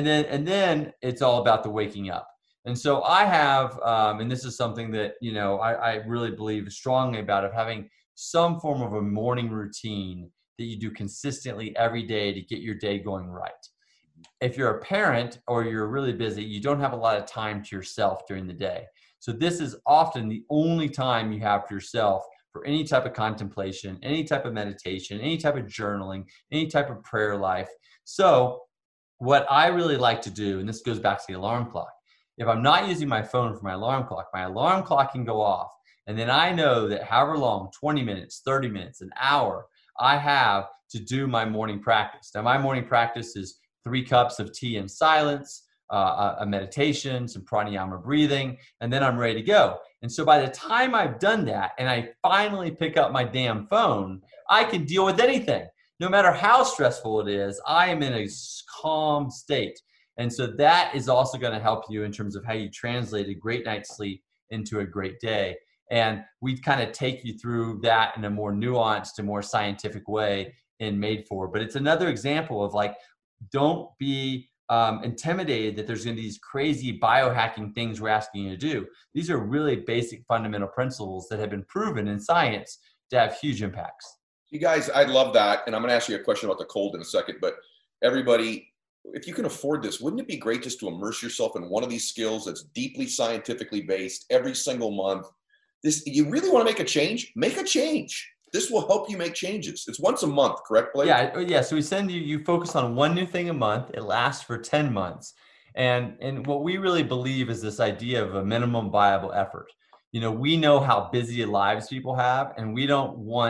then it's all about the waking up. And so I have, and this is something that, I really believe strongly about, of having some form of a morning routine that you do consistently every day to get your day going right. If you're a parent or you're really busy, you don't have a lot of time to yourself during the day. So this is often the only time you have for yourself for any type of contemplation, any type of meditation, any type of journaling, any type of prayer life. So what I really like to do, and this goes back to the alarm clock, if I'm not using my phone for my alarm clock can go off. And then I know that however long, 20 minutes, 30 minutes, an hour, I have to do my morning practice. Now my morning practice is 3 cups of tea in silence, a meditation, some pranayama breathing, and then I'm ready to go. And so by the time I've done that and I finally pick up my damn phone, I can deal with anything. No matter how stressful it is, I am in a calm state. And so that is also going to help you in terms of how you translate a great night's sleep into a great day. And we kind of take you through that in a more nuanced and more scientific way in Made For. But it's another example of like, don't be intimidated that there's going to be these crazy biohacking things we're asking you to do. These are really basic fundamental principles that have been proven in science to have huge impacts. You guys, I love that. And I'm going to ask you a question about the cold in a second, but everybody, if you can afford this, wouldn't it be great just to immerse yourself in one of these skills that's deeply scientifically based every single month? You really want to make a change? Make a change. This will help you make changes. It's once a month, correct, Blake? Yeah. So we send you focus on one new thing a month. It lasts for 10 months. And what we really believe is this idea of a minimum viable effort. We know how busy lives people have, and we don't want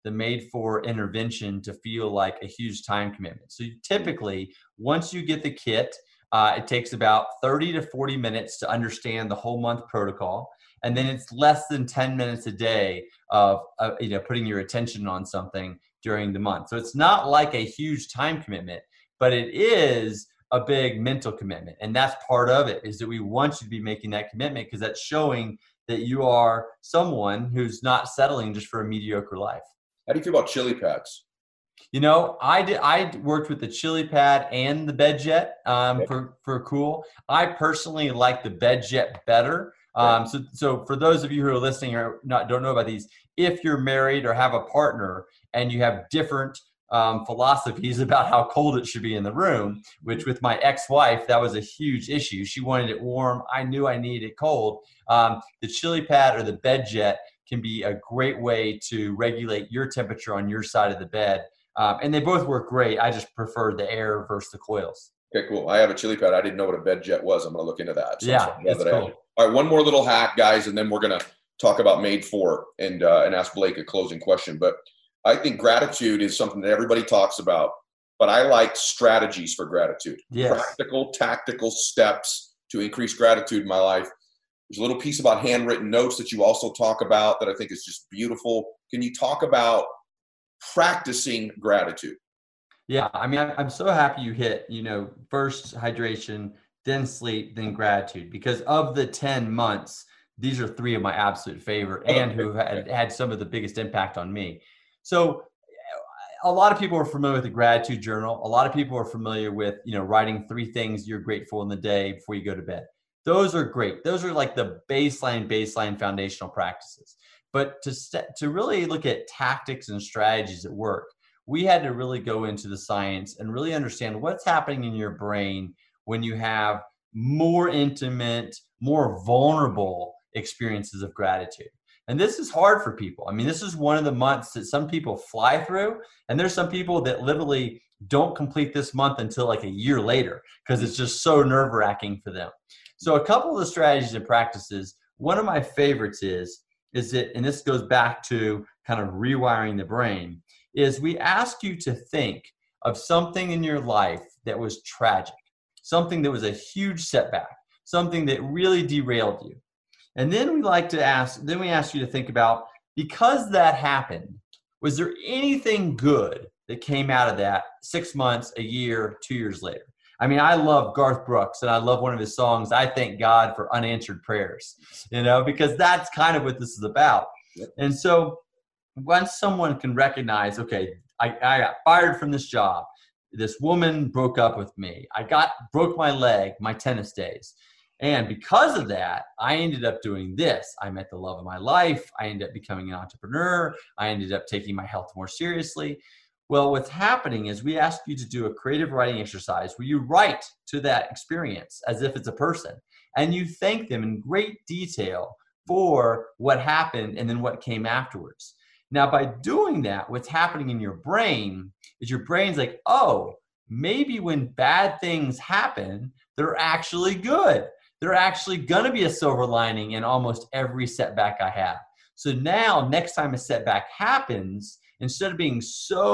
the made for intervention to feel like a huge time commitment. So typically, once you get the kit, it takes about 30 to 40 minutes to understand the whole month protocol. And then it's less than 10 minutes a day of putting your attention on something during the month. So it's not like a huge time commitment, but it is a big mental commitment. And that's part of it, is that we want you to be making that commitment, because that's showing that you are someone who's not settling just for a mediocre life. How do you feel about chili pads? I worked with the chili pad and the BedJet for Cool. I personally like the BedJet better. So for those of you who are listening or don't know about these, if you're married or have a partner and you have different philosophies about how cold it should be in the room, which with my ex-wife, that was a huge issue. She wanted it warm. I knew I needed it cold. The chili pad or the BedJet can be a great way to regulate your temperature on your side of the bed. And they both work great. I just prefer the air versus the coils. Okay, cool. I have a chili pad. I didn't know what a BedJet was. I'm going to look into that. So it's cool. All right, one more little hack, guys, and then we're going to talk about Made For and ask Blake a closing question. But I think gratitude is something that everybody talks about, but I like strategies for gratitude. Yes. Practical, tactical steps to increase gratitude in my life. There's a little piece about handwritten notes that you also talk about that I think is just beautiful. Can you talk about practicing gratitude? Yeah, I mean, I'm so happy you hit, first hydration, then sleep, then gratitude, because of the 10 months, these are 3 of my absolute favorite and who had some of the biggest impact on me. So a lot of people are familiar with the gratitude journal. A lot of people are familiar with, writing 3 things you're grateful in the day before you go to bed. Those are great. Those are like the baseline foundational practices. But to really look at tactics and strategies at work, we had to really go into the science and really understand what's happening in your brain when you have more intimate, more vulnerable experiences of gratitude. And this is hard for people. I mean, this is one of the months that some people fly through, and there's some people that literally don't complete this month until like a year later because it's just so nerve-wracking for them. So a couple of the strategies and practices, one of my favorites is that, and this goes back to kind of rewiring the brain, is we ask you to think of something in your life that was tragic, something that was a huge setback, something that really derailed you. And then we ask you to think about, because that happened, was there anything good that came out of that 6 months, a year, 2 years later? I mean, I love Garth Brooks, and I love one of his songs, I Thank God for Unanswered Prayers, because that's kind of what this is about. Yep. And so once someone can recognize, okay, I got fired from this job, this woman broke up with me, broke my leg, my tennis days. And because of that, I ended up doing this. I met the love of my life. I ended up becoming an entrepreneur. I ended up taking my health more seriously. Well, what's happening is we ask you to do a creative writing exercise where you write to that experience as if it's a person, and you thank them in great detail for what happened and then what came afterwards. Now, by doing that, what's happening in your brain is your brain's like, oh, maybe when bad things happen, they're actually good. They're actually going to be a silver lining in almost every setback I have. So now, next time a setback happens, instead of being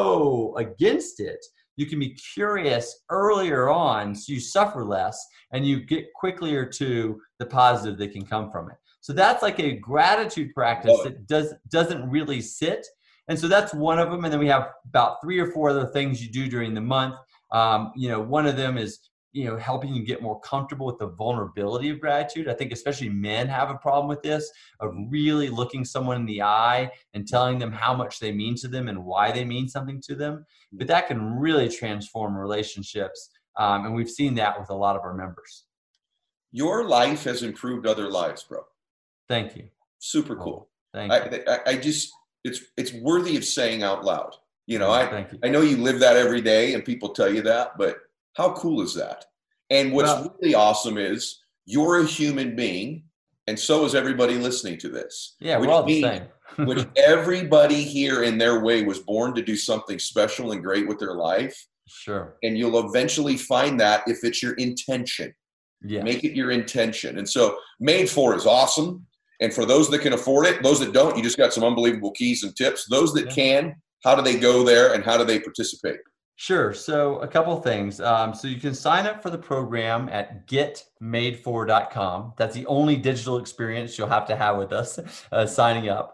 so against it, you can be curious earlier on so you suffer less and you get quicker to the positive that can come from it. So that's like a gratitude practice that doesn't really sit. And so that's one of them. And then we have about 3 or 4 other things you do during the month. One of them is, helping you get more comfortable with the vulnerability of gratitude. I think especially men have a problem with this, of really looking someone in the eye and telling them how much they mean to them and why they mean something to them. But that can really transform relationships. And we've seen that with a lot of our members. Your life has improved other lives, bro. Thank you. Super cool. Thank you. I just, it's worthy of saying out loud. Thank you. I know you live that every day and people tell you that, but how cool is that? And what's really awesome is you're a human being, and so is everybody listening to this. Yeah, we're all the same. Which everybody here in their way was born to do something special and great with their life. Sure. And you'll eventually find that if it's your intention. Yeah. Make it your intention. And so Made For is awesome. And for those that can afford it, those that don't, you just got some unbelievable keys and tips. Those that can, how do they go there and how do they participate? Sure. So a couple of things. So you can sign up for the program at getmadefor.com. That's the only digital experience you'll have to have with us signing up.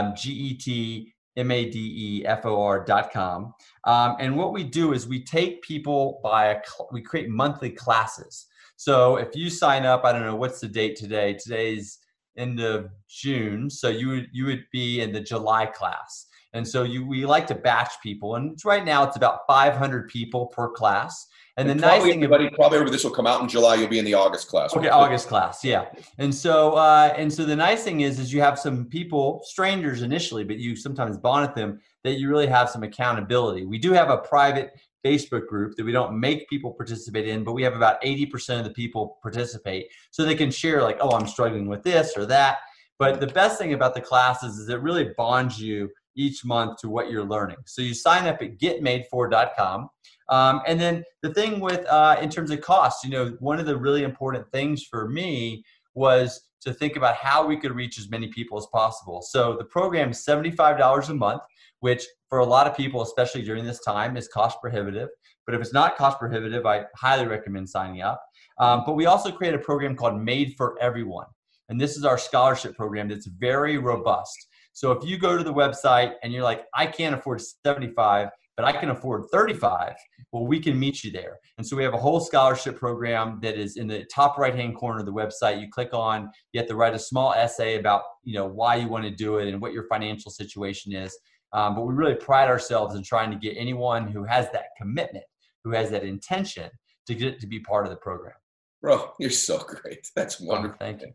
GetMadefor.com. And what we do is we take people we create monthly classes. So if you sign up, I don't know, what's the date today? Today's end of June. So you would be in the July class. And so we like to batch people, and right now it's about 500 people per class. And the nice thing, probably this will come out in July. You'll be in the August class. Okay, August class, yeah. And so the nice thing is you have some people, strangers initially, but you sometimes bond with them that you really have some accountability. We do have a private Facebook group that we don't make people participate in, but we have about 80% of the people participate, so they can share like, oh, I'm struggling with this or that. But the best thing about the classes is it really bonds you each month to what you're learning. So you sign up at getmadefor.com. And then the thing with, in terms of cost, one of the really important things for me was to think about how we could reach as many people as possible. So the program is $75 a month, which for a lot of people, especially during this time, is cost prohibitive. But if it's not cost prohibitive, I highly recommend signing up. But we also create a program called Made for Everyone. And this is our scholarship program that's very robust. So if you go to the website and you're like, I can't afford 75, but I can afford 35, well, we can meet you there. And so we have a whole scholarship program that is in the top right-hand corner of the website. You click on, you have to write a small essay about, why you want to do it and what your financial situation is. But we really pride ourselves in trying to get anyone who has that commitment, who has that intention to get to be part of the program. Bro, you're so great. That's wonderful. Oh, thank you.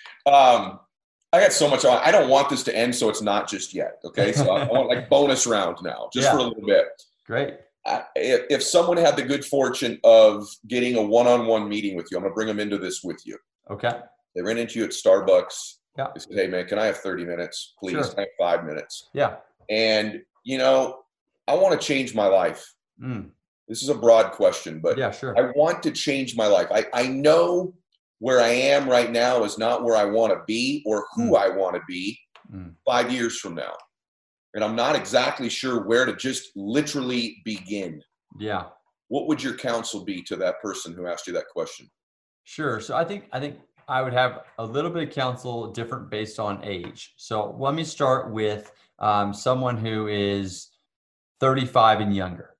I got so much on. I don't want this to end, so it's not just yet. Okay, so I want like bonus round now, just for a little bit. Great. If someone had the good fortune of getting a one-on-one meeting with you, I'm going to bring them into this with you. Okay. They ran into you at Starbucks. Yeah. They said, "Hey, man, can I have 30 minutes, please? Sure. Can I have 5 minutes?" Yeah. And I want to change my life. This is a broad question, but yeah, sure. I want to change my life. I know where I am right now is not where I want to be or who I want to be 5 years from now. And I'm not exactly sure where to just literally begin. Yeah. What would your counsel be to that person who asked you that question? Sure. So I think I would have a little bit of counsel different based on age. So let me start with someone who is 35 and younger.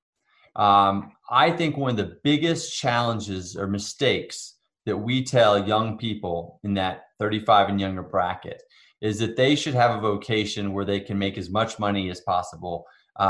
I think one of the biggest challenges or mistakes that we tell young people in that 35 and younger bracket is that they should have a vocation where they can make as much money as possible,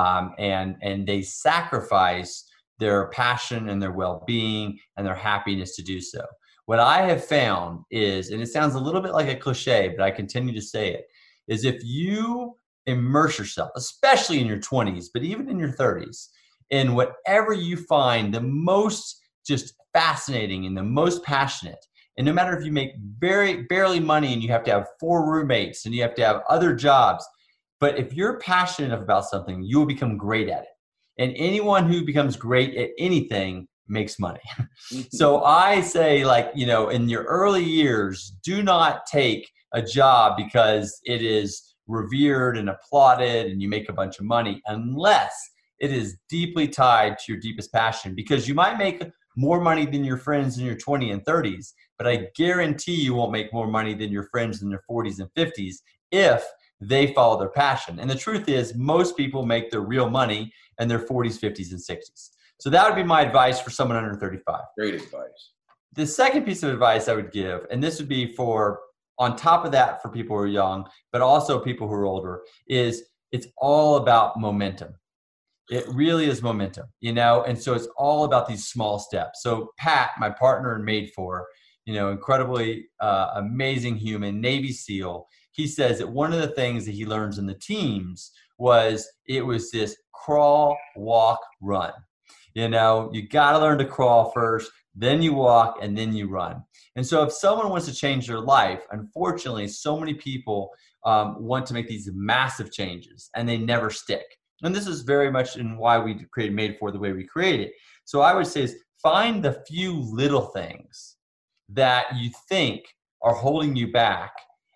and they sacrifice their passion and their well-being and their happiness to do so. What I have found is, and it sounds a little bit like a cliche, but I continue to say it, is if you immerse yourself, especially in your 20s, but even in your 30s, in whatever you find the most just fascinating and the most passionate. And no matter if you make barely money and you have to have 4 roommates and you have to have other jobs, but if you're passionate enough about something, you will become great at it. And anyone who becomes great at anything makes money. So I say, in your early years, do not take a job because it is revered and applauded and you make a bunch of money unless it is deeply tied to your deepest passion, because you might make more money than your friends in your 20s and 30s, but I guarantee you won't make more money than your friends in their 40s and 50s if they follow their passion. And the truth is, most people make their real money in their 40s, 50s, and 60s. So that would be my advice for someone under 35. Great advice. The second piece of advice I would give, and this would be on top of that for people who are young, but also people who are older, is it's all about momentum. It really is momentum, and so it's all about these small steps. So Pat, my partner in Made For, incredibly amazing human, Navy SEAL, he says that one of the things that he learns in the teams was this crawl, walk, run. You got to learn to crawl first, then you walk, and then you run. And so if someone wants to change their life, unfortunately, so many people want to make these massive changes and they never stick. And this is very much in why we created Made For the way we create it. So I would say is find the few little things that you think are holding you back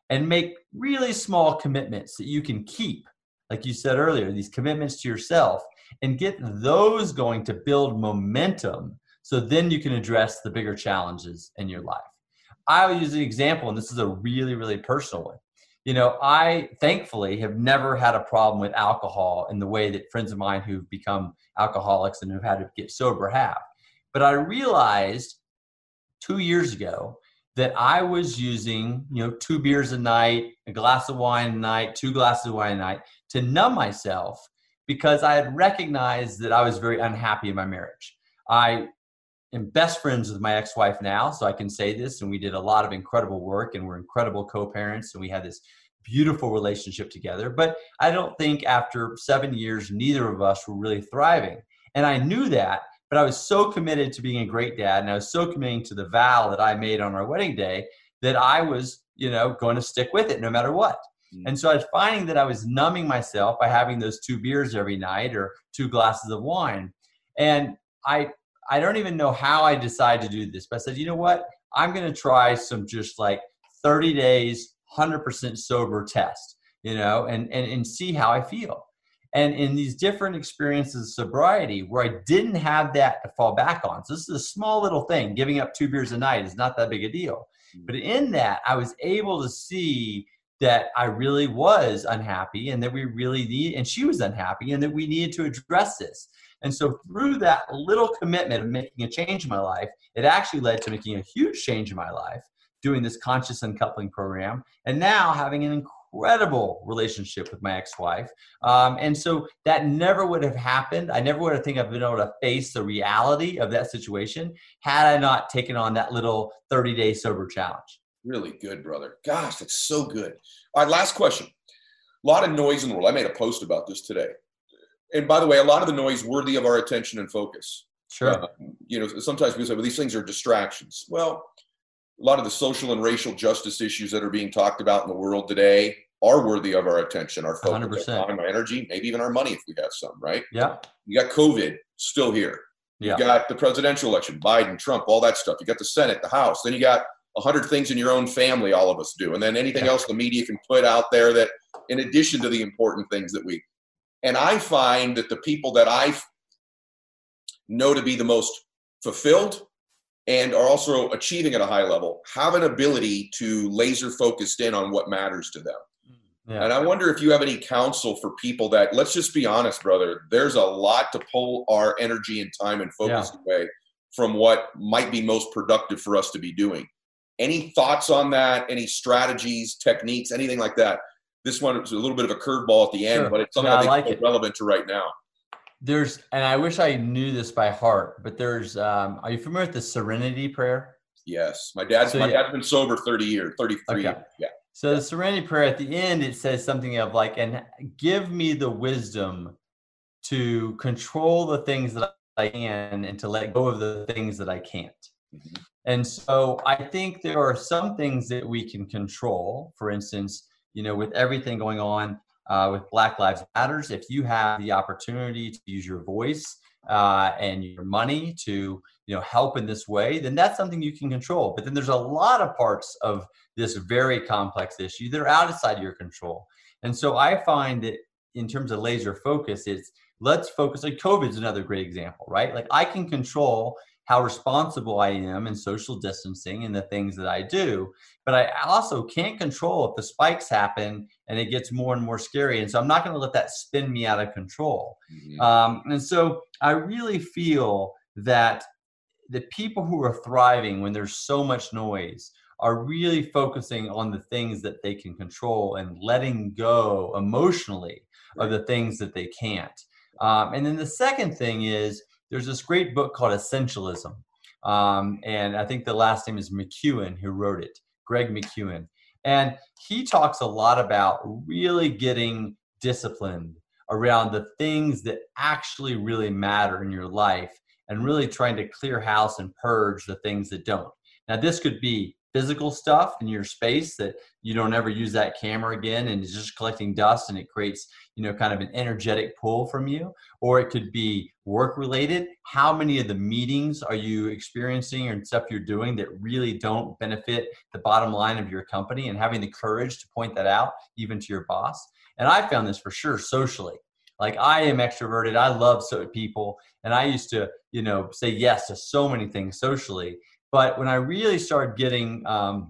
and make really small commitments that you can keep. Like you said earlier, these commitments to yourself, and get those going to build momentum. So then you can address the bigger challenges in your life. I will use an example, and this is a really, really personal one. I thankfully have never had a problem with alcohol in the way that friends of mine who've become alcoholics and who've had to get sober have. But I realized 2 years ago that I was using, 2 beers a night, a glass of wine a night, 2 glasses of wine a night to numb myself, because I had recognized that I was very unhappy in my marriage. I am best friends with my ex-wife now, so I can say this, and we did a lot of incredible work, and we're incredible co-parents, and we had this beautiful relationship together. But I don't think after 7 years, neither of us were really thriving. And I knew that, but I was so committed to being a great dad, and I was so committed to the vow that I made on our wedding day that I was, going to stick with it no matter what. And so I was finding that I was numbing myself by having those 2 beers every night or 2 glasses of wine. And I don't even know how I decided to do this, but I said, you know what? I'm going to try some just like 30 days, 100% sober test, and see how I feel. And in these different experiences of sobriety where I didn't have that to fall back on. So this is a small little thing. Giving up 2 beers a night is not that big a deal. But in that, I was able to see that I really was unhappy, and that we really need, and she was unhappy, and that we needed to address this. And so through that little commitment of making a change in my life, it actually led to making a huge change in my life, doing this conscious uncoupling program, and now having an incredible relationship with my ex-wife. And so that never would have happened. I never would have think I've been able to face the reality of that situation had I not taken on that little 30-day sober challenge. Really good, brother. Gosh, that's so good. All right, last question. A lot of noise in the world. I made a post about this today. And by the way, a lot of the noise worthy of our attention and focus. Sure. Sometimes we say, well, these things are distractions. Well, a lot of the social and racial justice issues that are being talked about in the world today are worthy of our attention, our focus, 100%. our time, our energy, maybe even our money if we have some, right? Yeah. You got COVID still here. You got the presidential election, Biden, Trump, all that stuff. You got the Senate, the House. Then you got 100 things in your own family, all of us do. And then anything else the media can put out there that in addition to the important things that and I find that the people that I know to be the most fulfilled and are also achieving at a high level have an ability to laser focused in on what matters to them. Yeah. And I wonder if you have any counsel for people that, let's just be honest, brother, there's a lot to pull our energy and time and focus away from what might be most productive for us to be doing. Any thoughts on that? Any strategies, techniques, anything like that? This one is a little bit of a curveball at the end, but it's something I think is relevant to right now. And I wish I knew this by heart, but are you familiar with the Serenity Prayer? Yes. My dad's been sober 33 years. Yeah. So the Serenity Prayer, at the end, it says something of like, and give me the wisdom to control the things that I can and to let go of the things that I can't. Mm-hmm. And so I think there are some things that we can control. For instance, with everything going on with Black Lives Matters, if you have the opportunity to use your voice and your money to help in this way, then that's something you can control. But then there's a lot of parts of this very complex issue that are outside your control. And so I find that in terms of laser focus, let's focus. Like COVID is another great example, right? Like I can control how responsible I am in social distancing and the things that I do. But I also can't control if the spikes happen and it gets more and more scary. And so I'm not going to let that spin me out of control. Mm-hmm. And so I really feel that the people who are thriving when there's so much noise are really focusing on the things that they can control and letting go emotionally of the things that they can't. And then the second thing is, there's this great book called Essentialism. And I think the last name is McEwen who wrote it, Greg McEwen. And he talks a lot about really getting disciplined around the things that actually really matter in your life and really trying to clear house and purge the things that don't. Now, this could be physical stuff in your space that you don't ever use that camera again and it's just collecting dust and it creates, kind of an energetic pull from you. Or it could be work related. How many of the meetings are you experiencing and stuff you're doing that really don't benefit the bottom line of your company, and having the courage to point that out even to your boss. And I found this for sure socially. Like, I am extroverted. I love people. And I used to, say yes to so many things socially. But when I really started getting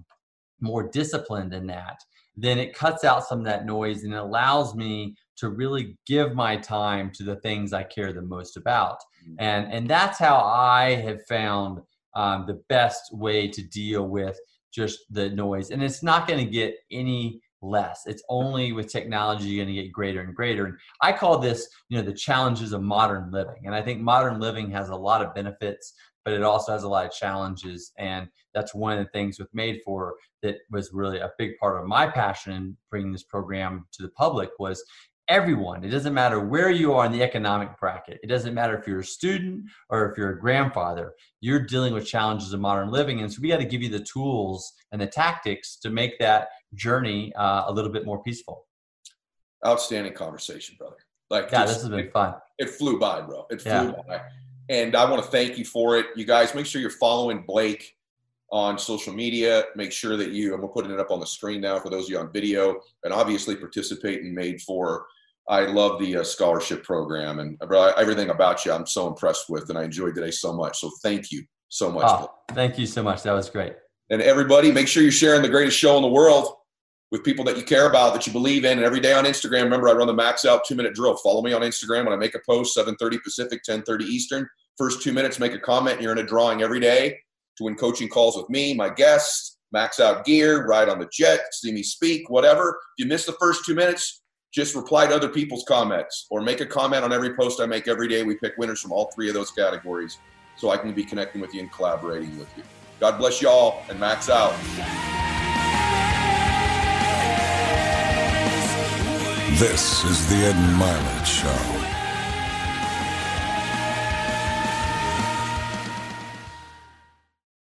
more disciplined in that, then it cuts out some of that noise and it allows me to really give my time to the things I care the most about. And that's how I have found the best way to deal with just the noise. And it's not going to get any less. It's only with technology going to get greater and greater. And I call this, the challenges of modern living. And I think modern living has a lot of benefits, but it also has a lot of challenges. And that's one of the things with Made For that was really a big part of my passion in bringing this program to the public was everyone. It doesn't matter where you are in the economic bracket. It doesn't matter if you're a student or if you're a grandfather. You're dealing with challenges of modern living. And so we got to give you the tools and the tactics to make that journey a little bit more peaceful. Outstanding conversation, brother. This has been fun. It flew by, bro. It flew by. And I want to thank you for it. You guys, make sure you're following Blake on social media. Make sure that I'm putting it up on the screen now for those of you on video, and obviously participate in Made For. I love the scholarship program, and bro, everything about you I'm so impressed with, and I enjoyed today so much. So thank you so much. Thank you so much. That was great. And everybody, make sure you're sharing the greatest show in the world with people that you care about, that you believe in. And every day on Instagram, remember, I run the Max Out 2-minute drill. Follow me on Instagram when I make a post, 7:30 Pacific, 10:30 Eastern. First 2 minutes, make a comment. You're in a drawing every day to win coaching calls with me, my guests, Max Out gear, ride on the jet, see me speak, whatever. If you miss the first 2 minutes, just reply to other people's comments or make a comment on every post I make every day. We pick winners from all 3 of those categories so I can be connecting with you and collaborating with you. God bless y'all, and Max Out. This is the Ed Milet Show.